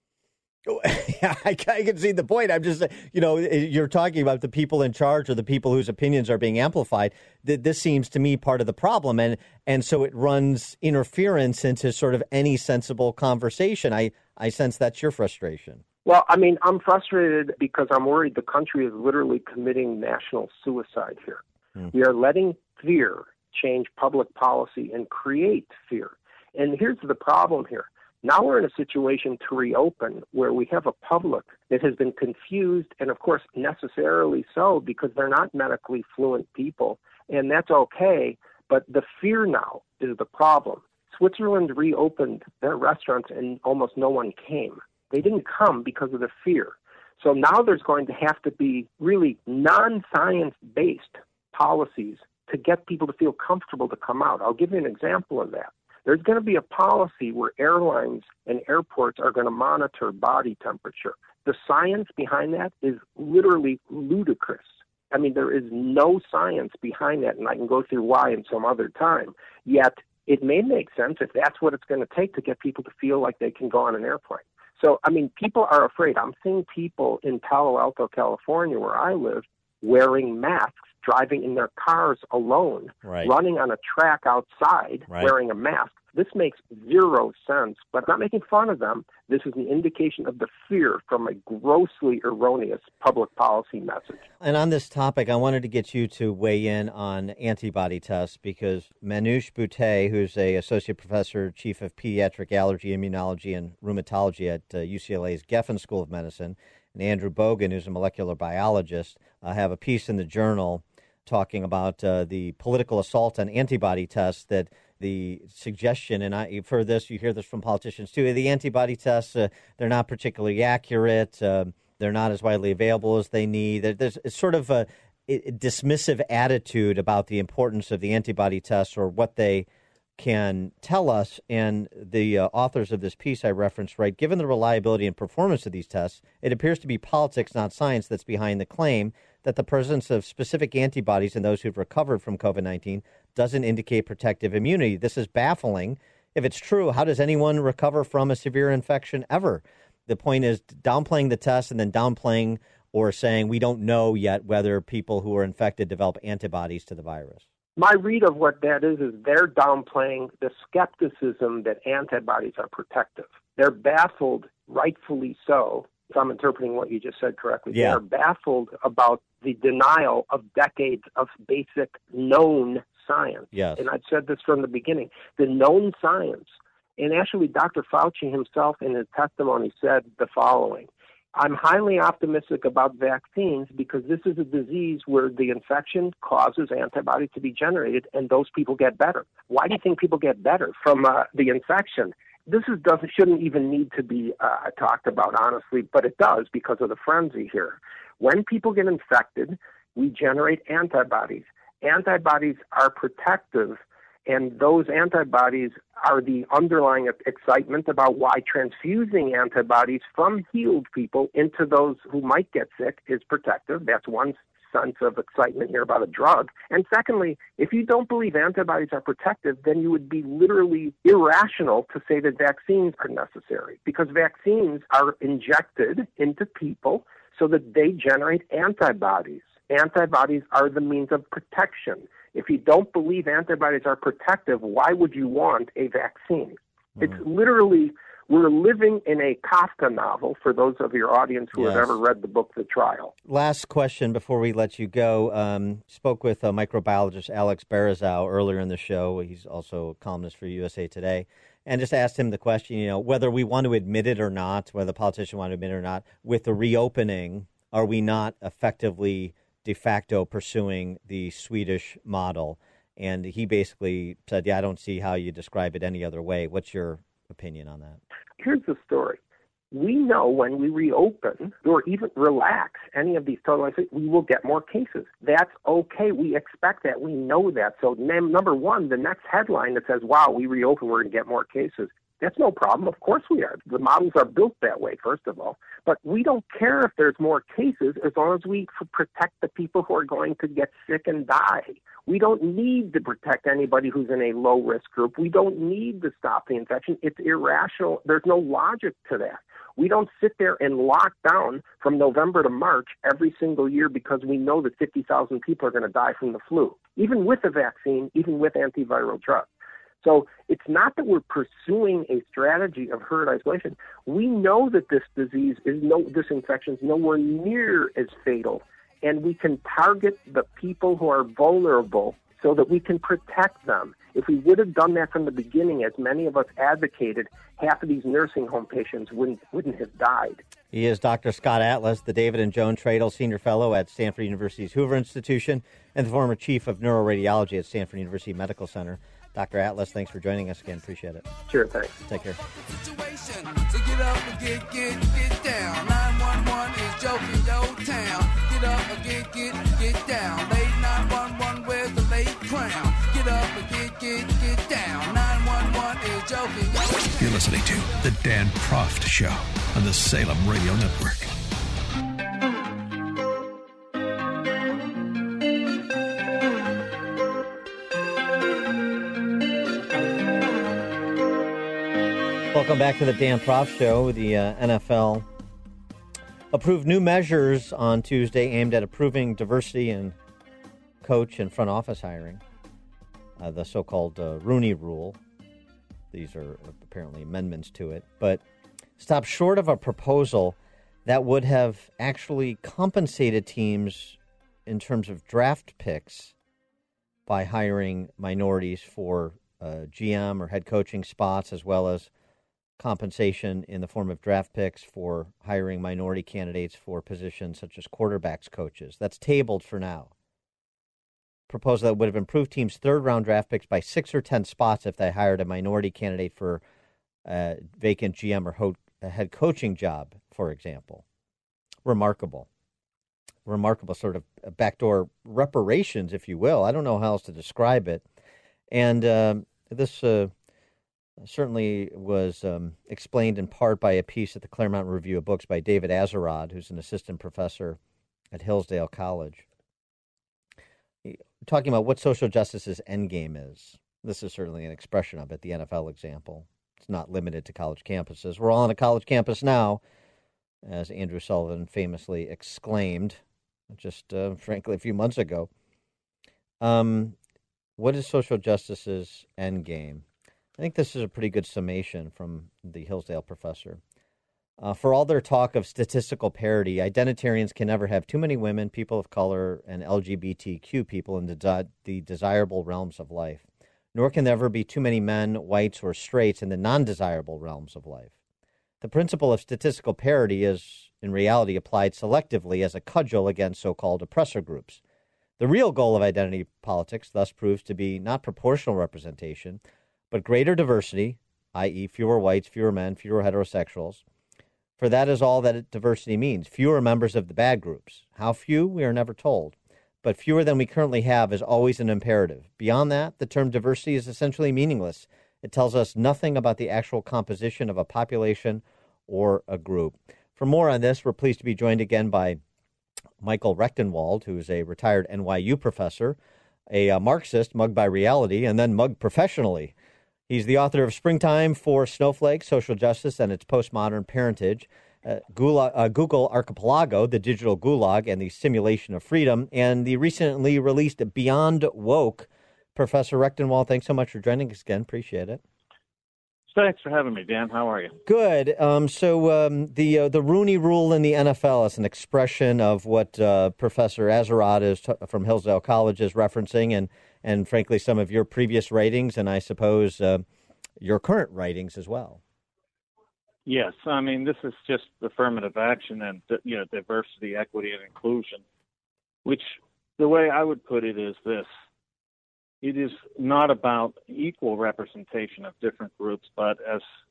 Speaker 4: Yeah, I can see the point. I'm just, you're talking about the people in charge or the people whose opinions are being amplified. This seems to me part of the problem. And so it runs interference into sort of any sensible conversation. I sense that's your frustration.
Speaker 19: Well, I mean, I'm frustrated because I'm worried the country is literally committing national suicide here. We are letting fear change public policy and create fear. And here's the problem here. Now we're in a situation to reopen where we have a public that has been confused, and of course necessarily so because they're not medically fluent people, and that's okay, but the fear now is the problem. Switzerland reopened their restaurants and almost no one came. They didn't come because of the fear. So now there's going to have to be really non-science-based policies to get people to feel comfortable to come out. I'll give you an example of that. There's going to be a policy where airlines and airports are going to monitor body temperature. The science behind that is literally ludicrous. I mean, there is no science behind that, and I can go through why in some other time. Yet it may make sense if that's what it's going to take to get people to feel like they can go on an airplane. So, I mean, people are afraid. I'm seeing people in Palo Alto, California, where I live, wearing masks, driving in their cars alone, running on a track outside, wearing a mask. This makes zero sense, but I'm not making fun of them. This is an indication of the fear from a grossly erroneous public policy message.
Speaker 4: And on this topic, I wanted to get you to weigh in on antibody tests because Manoush Bute, who's a associate professor, chief of pediatric allergy, immunology, and rheumatology at UCLA's Geffen School of Medicine, and Andrew Bogan, who's a molecular biologist, have a piece in the Journal talking about the political assault on antibody tests, that the suggestion, and you've heard this, you hear this from politicians too, the antibody tests, they're not particularly accurate, they're not as widely available as they need. There's sort of a dismissive attitude about the importance of the antibody tests or what they can tell us. And the authors of this piece I referenced write, given the reliability and performance of these tests, it appears to be politics, not science, that's behind the claim that the presence of specific antibodies in those who've recovered from COVID-19 doesn't indicate protective immunity. This is baffling. If it's true, how does anyone recover from a severe infection ever? The point is downplaying the test and then downplaying or saying we don't know yet whether people who are infected develop antibodies to the virus.
Speaker 19: My read of what that is they're downplaying the skepticism that antibodies are protective. They're baffled, rightfully so, if I'm interpreting what you just said correctly.
Speaker 4: Yeah.
Speaker 19: They're baffled about the denial of decades of basic known science.
Speaker 4: Yes.
Speaker 19: And I've said this from the beginning. The known science, and actually Dr. Fauci himself in his testimony said the following: I'm highly optimistic about vaccines because this is a disease where the infection causes antibodies to be generated and those people get better. Why do you think people get better from the infection? This shouldn't even need to be talked about, honestly, but it does because of the frenzy here. When people get infected, we generate antibodies. Antibodies are protective, and those antibodies are the underlying excitement about why transfusing antibodies from healed people into those who might get sick is protective. That's one sense of excitement here about a drug. And secondly, if you don't believe antibodies are protective, then you would be literally irrational to say that vaccines are necessary, because vaccines are injected into people so that they generate antibodies. Antibodies are the means of protection. If you don't believe antibodies are protective, why would you want a vaccine? It's literally, we're living in a Kafka novel, for those of your audience who have ever read the book The Trial.
Speaker 4: Last question before we let you go. Spoke with microbiologist Alex Barazow earlier in the show. He's also a columnist for USA Today. And just asked him the question, whether we want to admit it or not, whether the politician want to admit it or not, with the reopening, are we not effectively de facto pursuing the Swedish model? And he basically said, I don't see how you describe it any other way. What's your opinion on that.
Speaker 19: Here's the story. We know when we reopen or even relax any of these total isolations, we will get more cases. That's okay. We expect that. We know that. So number one, the next headline that says, wow, we reopen, we're going to get more cases. That's no problem. Of course we are. The models are built that way, first of all. But we don't care if there's more cases as long as we protect the people who are going to get sick and die. We don't need to protect anybody who's in a low-risk group. We don't need to stop the infection. It's irrational. There's no logic to that. We don't sit there and lock down from November to March every single year because we know that 50,000 people are going to die from the flu, even with a vaccine, even with antiviral drugs. So it's not that we're pursuing a strategy of herd isolation. We know that this infection is nowhere near as fatal, and we can target the people who are vulnerable so that we can protect them. If we would have done that from the beginning, as many of us advocated, half of these nursing home patients wouldn't have died.
Speaker 4: He is Dr. Scott Atlas, the David and Joan Tradle Senior Fellow at Stanford University's Hoover Institution and the former Chief of Neuroradiology at Stanford University Medical Center. Dr. Atlas, thanks for joining us again. Appreciate it.
Speaker 19: Sure, thanks.
Speaker 4: Take care.
Speaker 11: So get up and get down. 911 is joking your town. Get up and get down. Late 911, where's the late crown? Get up and get down. 911 is joking your town.
Speaker 1: You're listening to The Dan Proft Show on the Salem Radio Network.
Speaker 4: Welcome back to the Dan Proft Show. The NFL approved new measures on Tuesday aimed at improving diversity in coach and front office hiring, the so-called Rooney Rule. These are apparently amendments to it, but stopped short of a proposal that would have actually compensated teams in terms of draft picks by hiring minorities for GM or head coaching spots, as well as compensation in the form of draft picks for hiring minority candidates for positions such as quarterbacks coaches. That's tabled for now. Proposal that would have improved teams' third-round draft picks by 6 or 10 spots if they hired a minority candidate for a vacant GM or a head coaching job, for example. Remarkable sort of backdoor reparations, if you will. I don't know how else to describe it. And this certainly was explained in part by a piece at the Claremont Review of Books by David Azerrad, who's an assistant professor at Hillsdale College, talking about what social justice's endgame is. This is certainly an expression of it, the NFL example. It's not limited to college campuses. We're all on a college campus now, as Andrew Sullivan famously exclaimed just, frankly, a few months ago. What is social justice's endgame? I think this is a pretty good summation from the Hillsdale professor. For all their talk of statistical parity, identitarians can never have too many women, people of color, and LGBTQ people in the desirable realms of life. Nor can there ever be too many men, whites, or straights in the non-desirable realms of life. The principle of statistical parity is, in reality, applied selectively as a cudgel against so-called oppressor groups. The real goal of identity politics thus proves to be not proportional representation, but greater diversity, i.e. fewer whites, fewer men, fewer heterosexuals. For that is all that diversity means, fewer members of the bad groups. How few, we are never told. But fewer than we currently have is always an imperative. Beyond that, the term diversity is essentially meaningless. It tells us nothing about the actual composition of a population or a group. For more on this, we're pleased to be joined again by Michael Rechtenwald, who is a retired NYU professor, a Marxist, mugged by reality, and then mugged professionally. He's the author of Springtime for Snowflakes, Social Justice, and Its Postmodern Parentage, Google Archipelago, The Digital Gulag, and the Simulation of Freedom, and the recently released Beyond Woke. Professor Rechtenwald, thanks so much for joining us again. Appreciate it.
Speaker 20: Thanks for having me, Dan. How are you?
Speaker 4: Good. The Rooney Rule in the NFL is an expression of what Professor Azerrad from Hillsdale College is referencing, and frankly, some of your previous writings, and I suppose your current writings as well.
Speaker 20: Yes, I mean, this is just affirmative action and, diversity, equity, and inclusion, which the way I would put it is this. It is not about equal representation of different groups, but as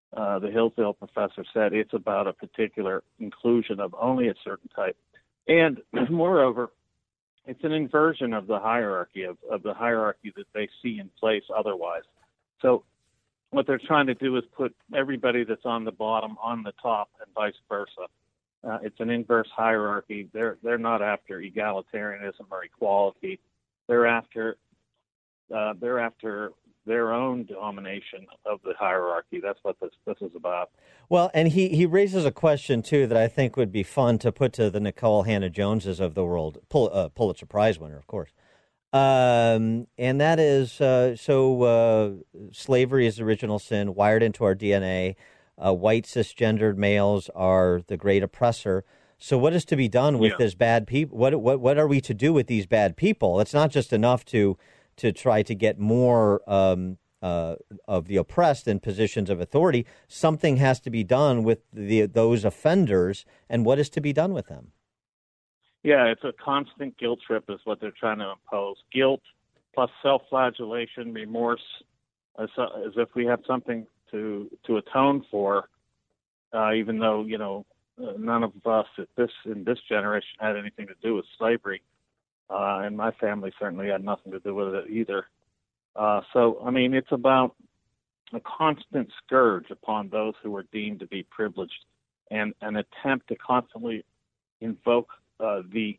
Speaker 20: the Hillsdale professor said, it's about a particular inclusion of only a certain type. And moreover, it's an inversion of the hierarchy, of the hierarchy that they see in place otherwise. So what they're trying to do is put everybody that's on the bottom on the top and vice versa. It's an inverse hierarchy. They're not after egalitarianism or equality. They're after their own domination of the hierarchy. That's what this is about.
Speaker 4: Well, and he raises a question, too, that I think would be fun to put to the Nicole Hannah-Joneses of the world, Pulitzer Prize winner, of course. And that is, slavery is the original sin, wired into our DNA. White cisgendered males are the great oppressor. So what is to be done with this bad people? What are we to do with these bad people? It's not just enough to try to get more of the oppressed in positions of authority. Something has to be done with those offenders, and what is to be done with them?
Speaker 20: Yeah, it's a constant guilt trip is what they're trying to impose. Guilt plus self-flagellation, remorse, as if we have something to atone for, even though, none of us in this generation had anything to do with slavery. And my family certainly had nothing to do with it either. It's about a constant scourge upon those who are deemed to be privileged, and an attempt to constantly invoke the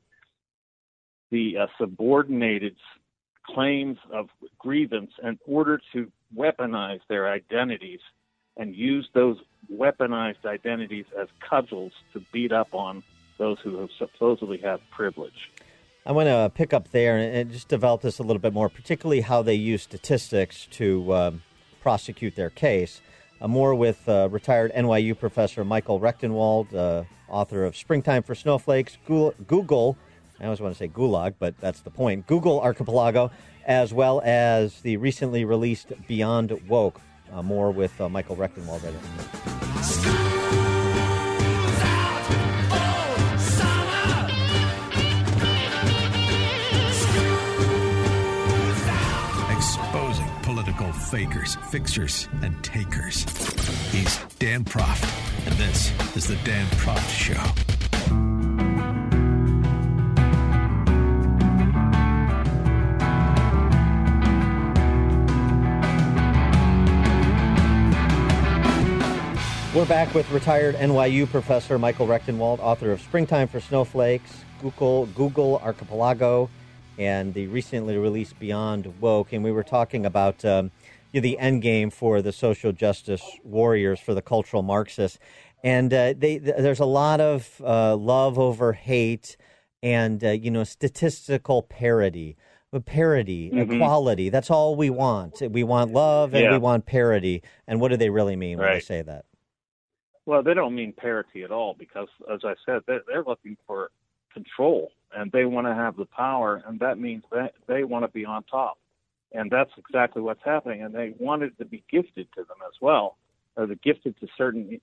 Speaker 20: subordinated claims of grievance in order to weaponize their identities and use those weaponized identities as cudgels to beat up on those who have supposedly have privilege.
Speaker 4: I want to pick up there and just develop this a little bit more, particularly how they use statistics to prosecute their case. More with retired NYU professor Michael Rechtenwald, author of Springtime for Snowflakes, Google, I always want to say Gulag, but that's the point, Google Archipelago, as well as the recently released Beyond Woke. More with Michael Rechtenwald right now.
Speaker 1: Exposing political fakers, fixers, and takers. He's Dan Proft, and this is the Dan Proft Show.
Speaker 4: We're back with retired NYU professor Michael Rechtenwald, author of Springtime for Snowflakes, Google Archipelago, and the recently released Beyond Woke. And we were talking about the end game for the social justice warriors, for the cultural Marxists. And there's a lot of love over hate and, statistical parity. Equality, that's all we want. We want love and we want parity. And what do they really mean when they say that?
Speaker 20: Well, they don't mean parity at all because, as I said, they're looking for control, and they want to have the power, and that means that they want to be on top. And that's exactly what's happening, and they want it to be gifted to them as well, or they're gifted to certain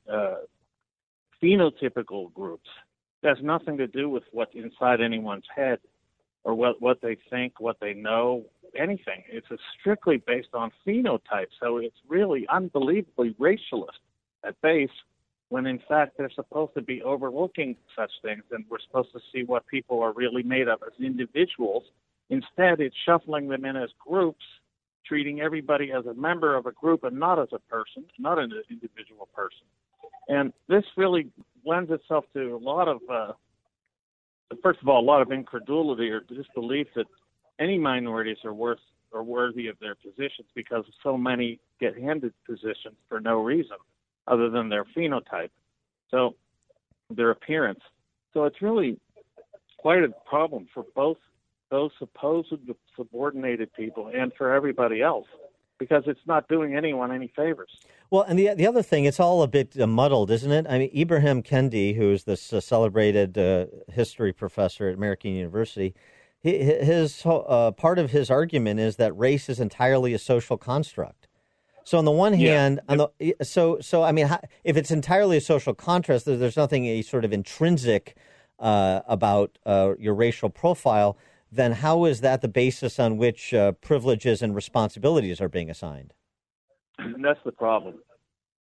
Speaker 20: phenotypical groups. It has nothing to do with what's inside anyone's head or what they think, what they know, anything. It's strictly based on phenotype, so it's really unbelievably racialist at base, when in fact they're supposed to be overlooking such things, and we're supposed to see what people are really made of as individuals. Instead, it's shuffling them in as groups, treating everybody as a member of a group and not as a person, not an individual person. And this really lends itself to a lot of, first of all, a lot of incredulity or disbelief that any minorities are worthy of their positions, because so many get handed positions for no reason other than their phenotype, so their appearance. So it's really quite a problem for both those supposed subordinated people and for everybody else, because it's not doing anyone any favors.
Speaker 4: Well, and the other thing, it's all a bit muddled, isn't it? I mean, Ibrahim Kendi, who's this celebrated history professor at American University, his part of his argument is that race is entirely a social construct. So on the one hand, if it's entirely a social contrast, there's nothing sort of intrinsic about your racial profile, then how is that the basis on which privileges and responsibilities are being assigned?
Speaker 20: That's the problem.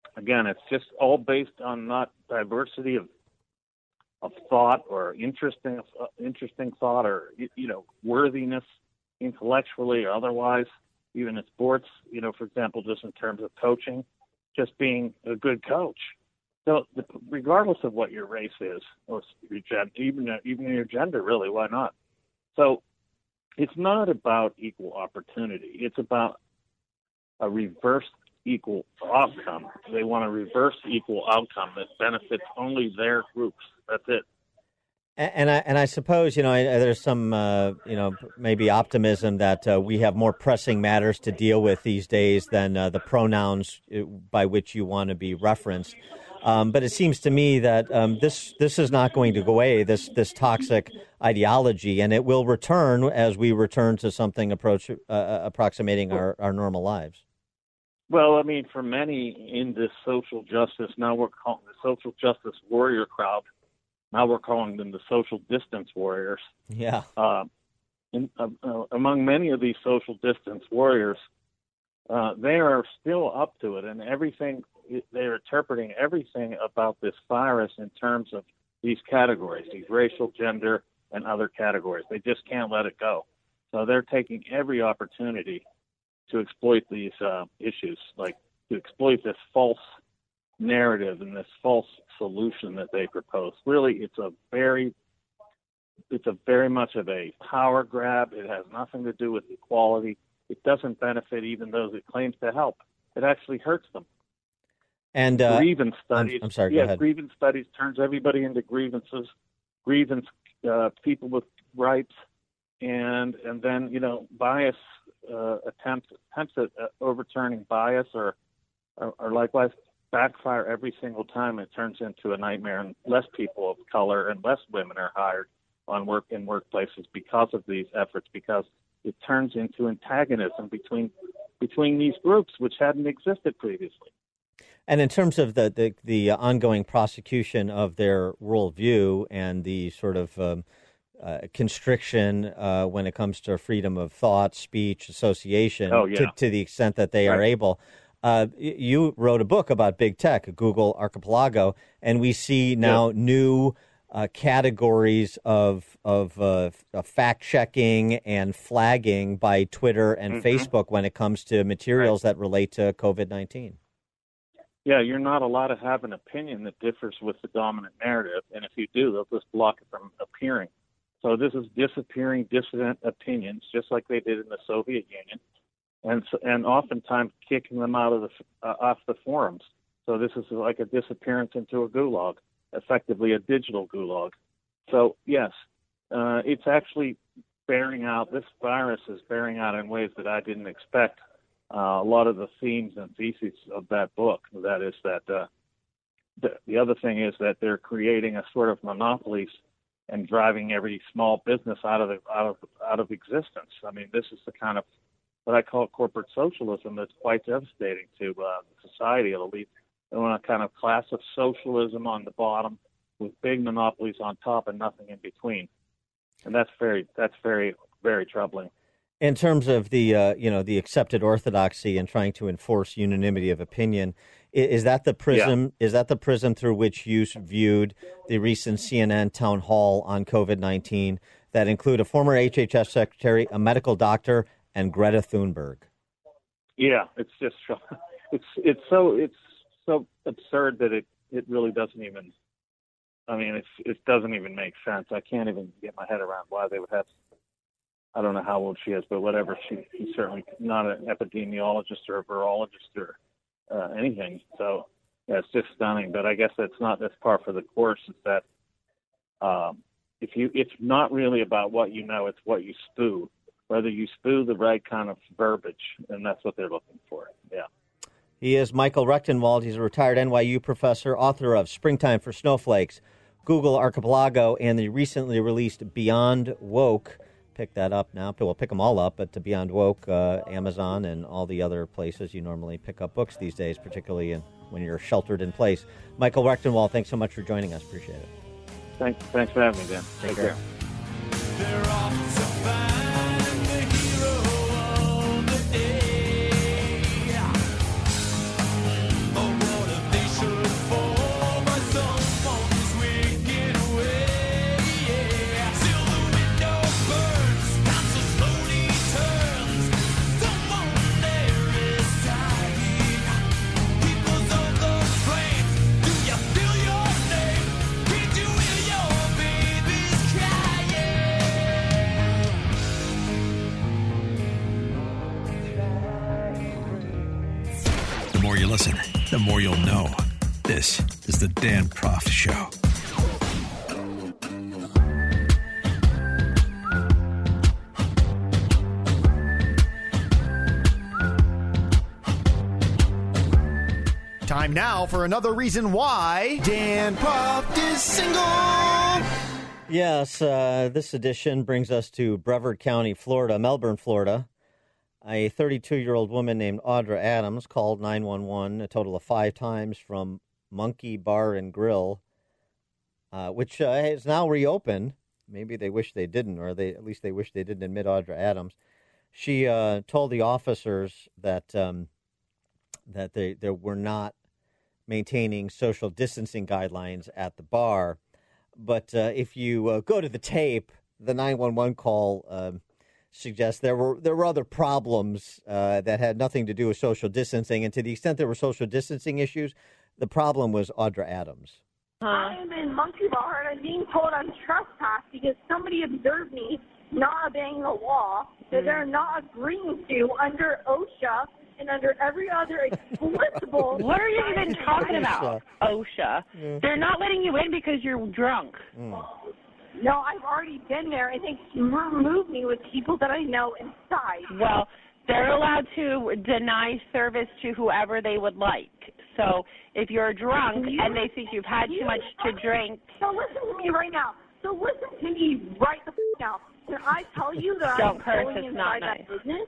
Speaker 20: again, it's just all based on not diversity of thought or interesting thought or, worthiness intellectually or otherwise, even in sports, for example, just in terms of coaching, just being a good coach. So regardless of what your race is or your even your gender, really, why not? So it's not about equal opportunity. It's about a reverse equal outcome. They want a reverse equal outcome that benefits only their groups. That's it.
Speaker 4: And I suppose, there's some, maybe optimism that we have more pressing matters to deal with these days than the pronouns by which you want to be referenced. But it seems to me that this is not going to go away, this toxic ideology, and it will return as we return to something approximating our normal lives.
Speaker 20: Well, I mean, for many in this social justice, now we're calling the social justice warrior crowd. Now we're calling them the social distance warriors.
Speaker 4: Yeah.
Speaker 20: Among many of these social distance warriors, they are still up to it, and they're interpreting everything about this virus in terms of these categories, these racial, gender, and other categories. They just can't let it go. So they're taking every opportunity to exploit these issues, like to exploit this false narrative and this false solution that they propose. Really, it's a very much of a power grab. It has nothing to do with equality. It doesn't benefit even those it claims to help. It actually hurts them.
Speaker 4: And
Speaker 20: grievance studies.
Speaker 4: I'm sorry. Go ahead.
Speaker 20: Grievance studies turns everybody into grievances. People with gripes, and then bias attempts at overturning bias or likewise backfire every single time. It turns into a nightmare, and less people of color and less women are hired in workplaces because of these efforts, because it turns into antagonism between these groups which hadn't existed previously.
Speaker 4: And in terms of the ongoing prosecution of their worldview and the sort of constriction when it comes to freedom of thought, speech, association, to the extent that they are able. You wrote a book about big tech, Google Archipelago, and we see now new categories of fact-checking and flagging by Twitter and Facebook when it comes to materials that relate to COVID-19.
Speaker 20: Yeah, you're not allowed to have an opinion that differs with the dominant narrative, and if you do, they'll just block it from appearing. So this is disappearing dissident opinions, just like they did in the Soviet Union, and oftentimes kicking them out of off the forums. So this is like a disappearance into a gulag, effectively a digital gulag. So yes, it's actually bearing out. This virus is bearing out in ways that I didn't expect. A lot of the themes and theses of that book. That is that the other thing is that they're creating a sort of monopolies and driving every small business out of existence. I mean, this is the kind of what I call corporate socialism that's quite devastating to society. It'll lead to a kind of class of socialism on the bottom with big monopolies on top and nothing in between, and that's very, very troubling.
Speaker 4: In terms of the the accepted orthodoxy and trying to enforce unanimity of opinion, is that the prism? Yeah. Is that the prism through which you viewed the recent CNN town hall on COVID-19 that include a former HHS secretary, a medical doctor, and Greta Thunberg?
Speaker 20: Yeah, it's just it's so absurd that it really doesn't even. I mean, it doesn't even make sense. I can't even get my head around why they would have. I don't know how old she is, but whatever. She's certainly not an epidemiologist or a virologist or anything. So yeah, it's just stunning. But I guess that's par for the course. Is that it's not really about what you know, it's what you spew. Whether you spew the right kind of verbiage, and that's what they're looking for. Yeah.
Speaker 4: He is Michael Rechtenwald. He's a retired NYU professor, author of Springtime for Snowflakes, Google Archipelago, and the recently released Beyond Woke. Pick that up now. We'll pick them all up, but to Beyond Woke, Amazon and all the other places you normally pick up books these days, particularly when you're sheltered in place. Michael Rechtenwald, thanks so much for joining us. Appreciate it.
Speaker 20: Thanks for having me, Dan.
Speaker 4: Take care.
Speaker 1: you'll know. This is the Dan Proft Show.
Speaker 21: Time now for another reason why Dan Proft is single.
Speaker 4: Yes, this edition brings us to Brevard County, Florida, Melbourne, Florida. A 32-year-old woman named Audra Adams called 911 a total of 5 times from Monkey Bar and Grill, which is now reopened. Maybe they wish they didn't, or at least they wish they didn't admit Audra Adams. She told the officers that they were not maintaining social distancing guidelines at the bar. But if you go to the tape, the 911 call suggests there were other problems that had nothing to do with social distancing. And to the extent there were social distancing issues, the problem was Audra Adams.
Speaker 22: I am in Monkey Bar, and I'm being told I'm trespassed because somebody observed me not obeying the law that they're not agreeing to under OSHA and under every other explicable...
Speaker 23: What are you even talking about, OSHA?
Speaker 22: Yeah.
Speaker 23: They're not letting you in because you're drunk.
Speaker 22: No, I've already been there, and they removed me with people that I know inside.
Speaker 23: Well, they're allowed to deny service to whoever they would like. So if you're drunk and they think you've had too much to drink...
Speaker 22: So listen to me right now. So listen to me right the now. Can I tell you that I'm going inside that business?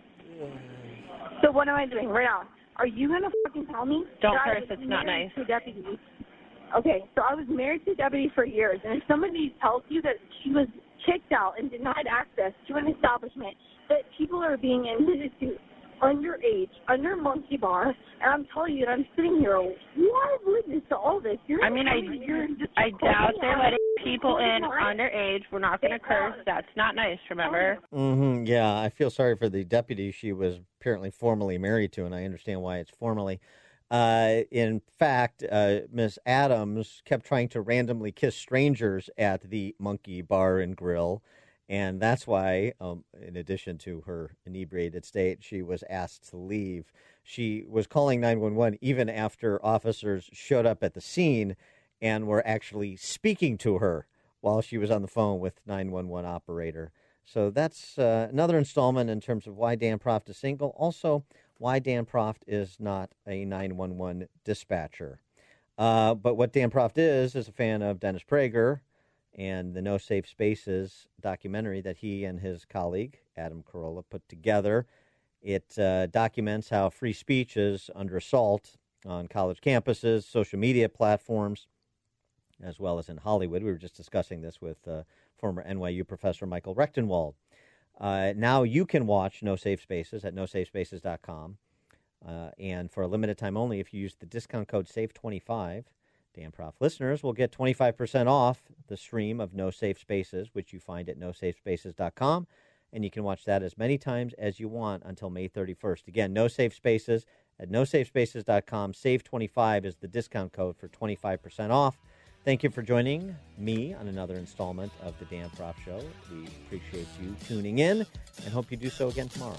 Speaker 22: So what am I doing right now? Are you going to fucking tell me?
Speaker 23: Don't curse, it's not nice.
Speaker 22: To a deputy? Okay, so I was married to a deputy for years, and if somebody tells you that she was kicked out and denied access to an establishment that people are being admitted to underage, under Monkey Bar, and I'm telling you that I'm sitting here, live witness to all this.
Speaker 23: I doubt they're letting people in underage. We're not going to curse. That's not nice, remember?
Speaker 4: Yeah, I feel sorry for the deputy she was apparently formally married to, and I understand why it's formally. In fact, Miss Adams kept trying to randomly kiss strangers at the Monkey Bar and Grill, and that's why, in addition to her inebriated state, she was asked to leave. She was calling 911 even after officers showed up at the scene and were actually speaking to her while she was on the phone with 911 operator. So that's another installment in terms of why Dan Proft is single. Also, why Dan Proft is not a 911 dispatcher. But what Dan Proft is a fan of Dennis Prager and the No Safe Spaces documentary that he and his colleague, Adam Carolla, put together. It documents how free speech is under assault on college campuses, social media platforms, as well as in Hollywood. We were just discussing this with former NYU professor Michael Rechtenwald. Now you can watch No Safe Spaces at nosafespaces.com. And for a limited time only, if you use the discount code SAVE25, Dan Proft listeners will get 25% off the stream of No Safe Spaces, which you find at nosafespaces.com. And you can watch that as many times as you want until May 31st. Again, No Safe Spaces at nosafespaces.com. SAVE25 is the discount code for 25% off. Thank you for joining me on another installment of the Dan Proft Show. We appreciate you tuning in and hope you do so again tomorrow.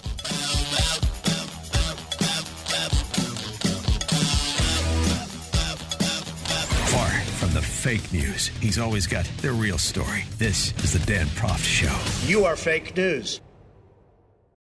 Speaker 1: Far from the fake news, he's always got the real story. This is the Dan Proft Show.
Speaker 17: You are fake news.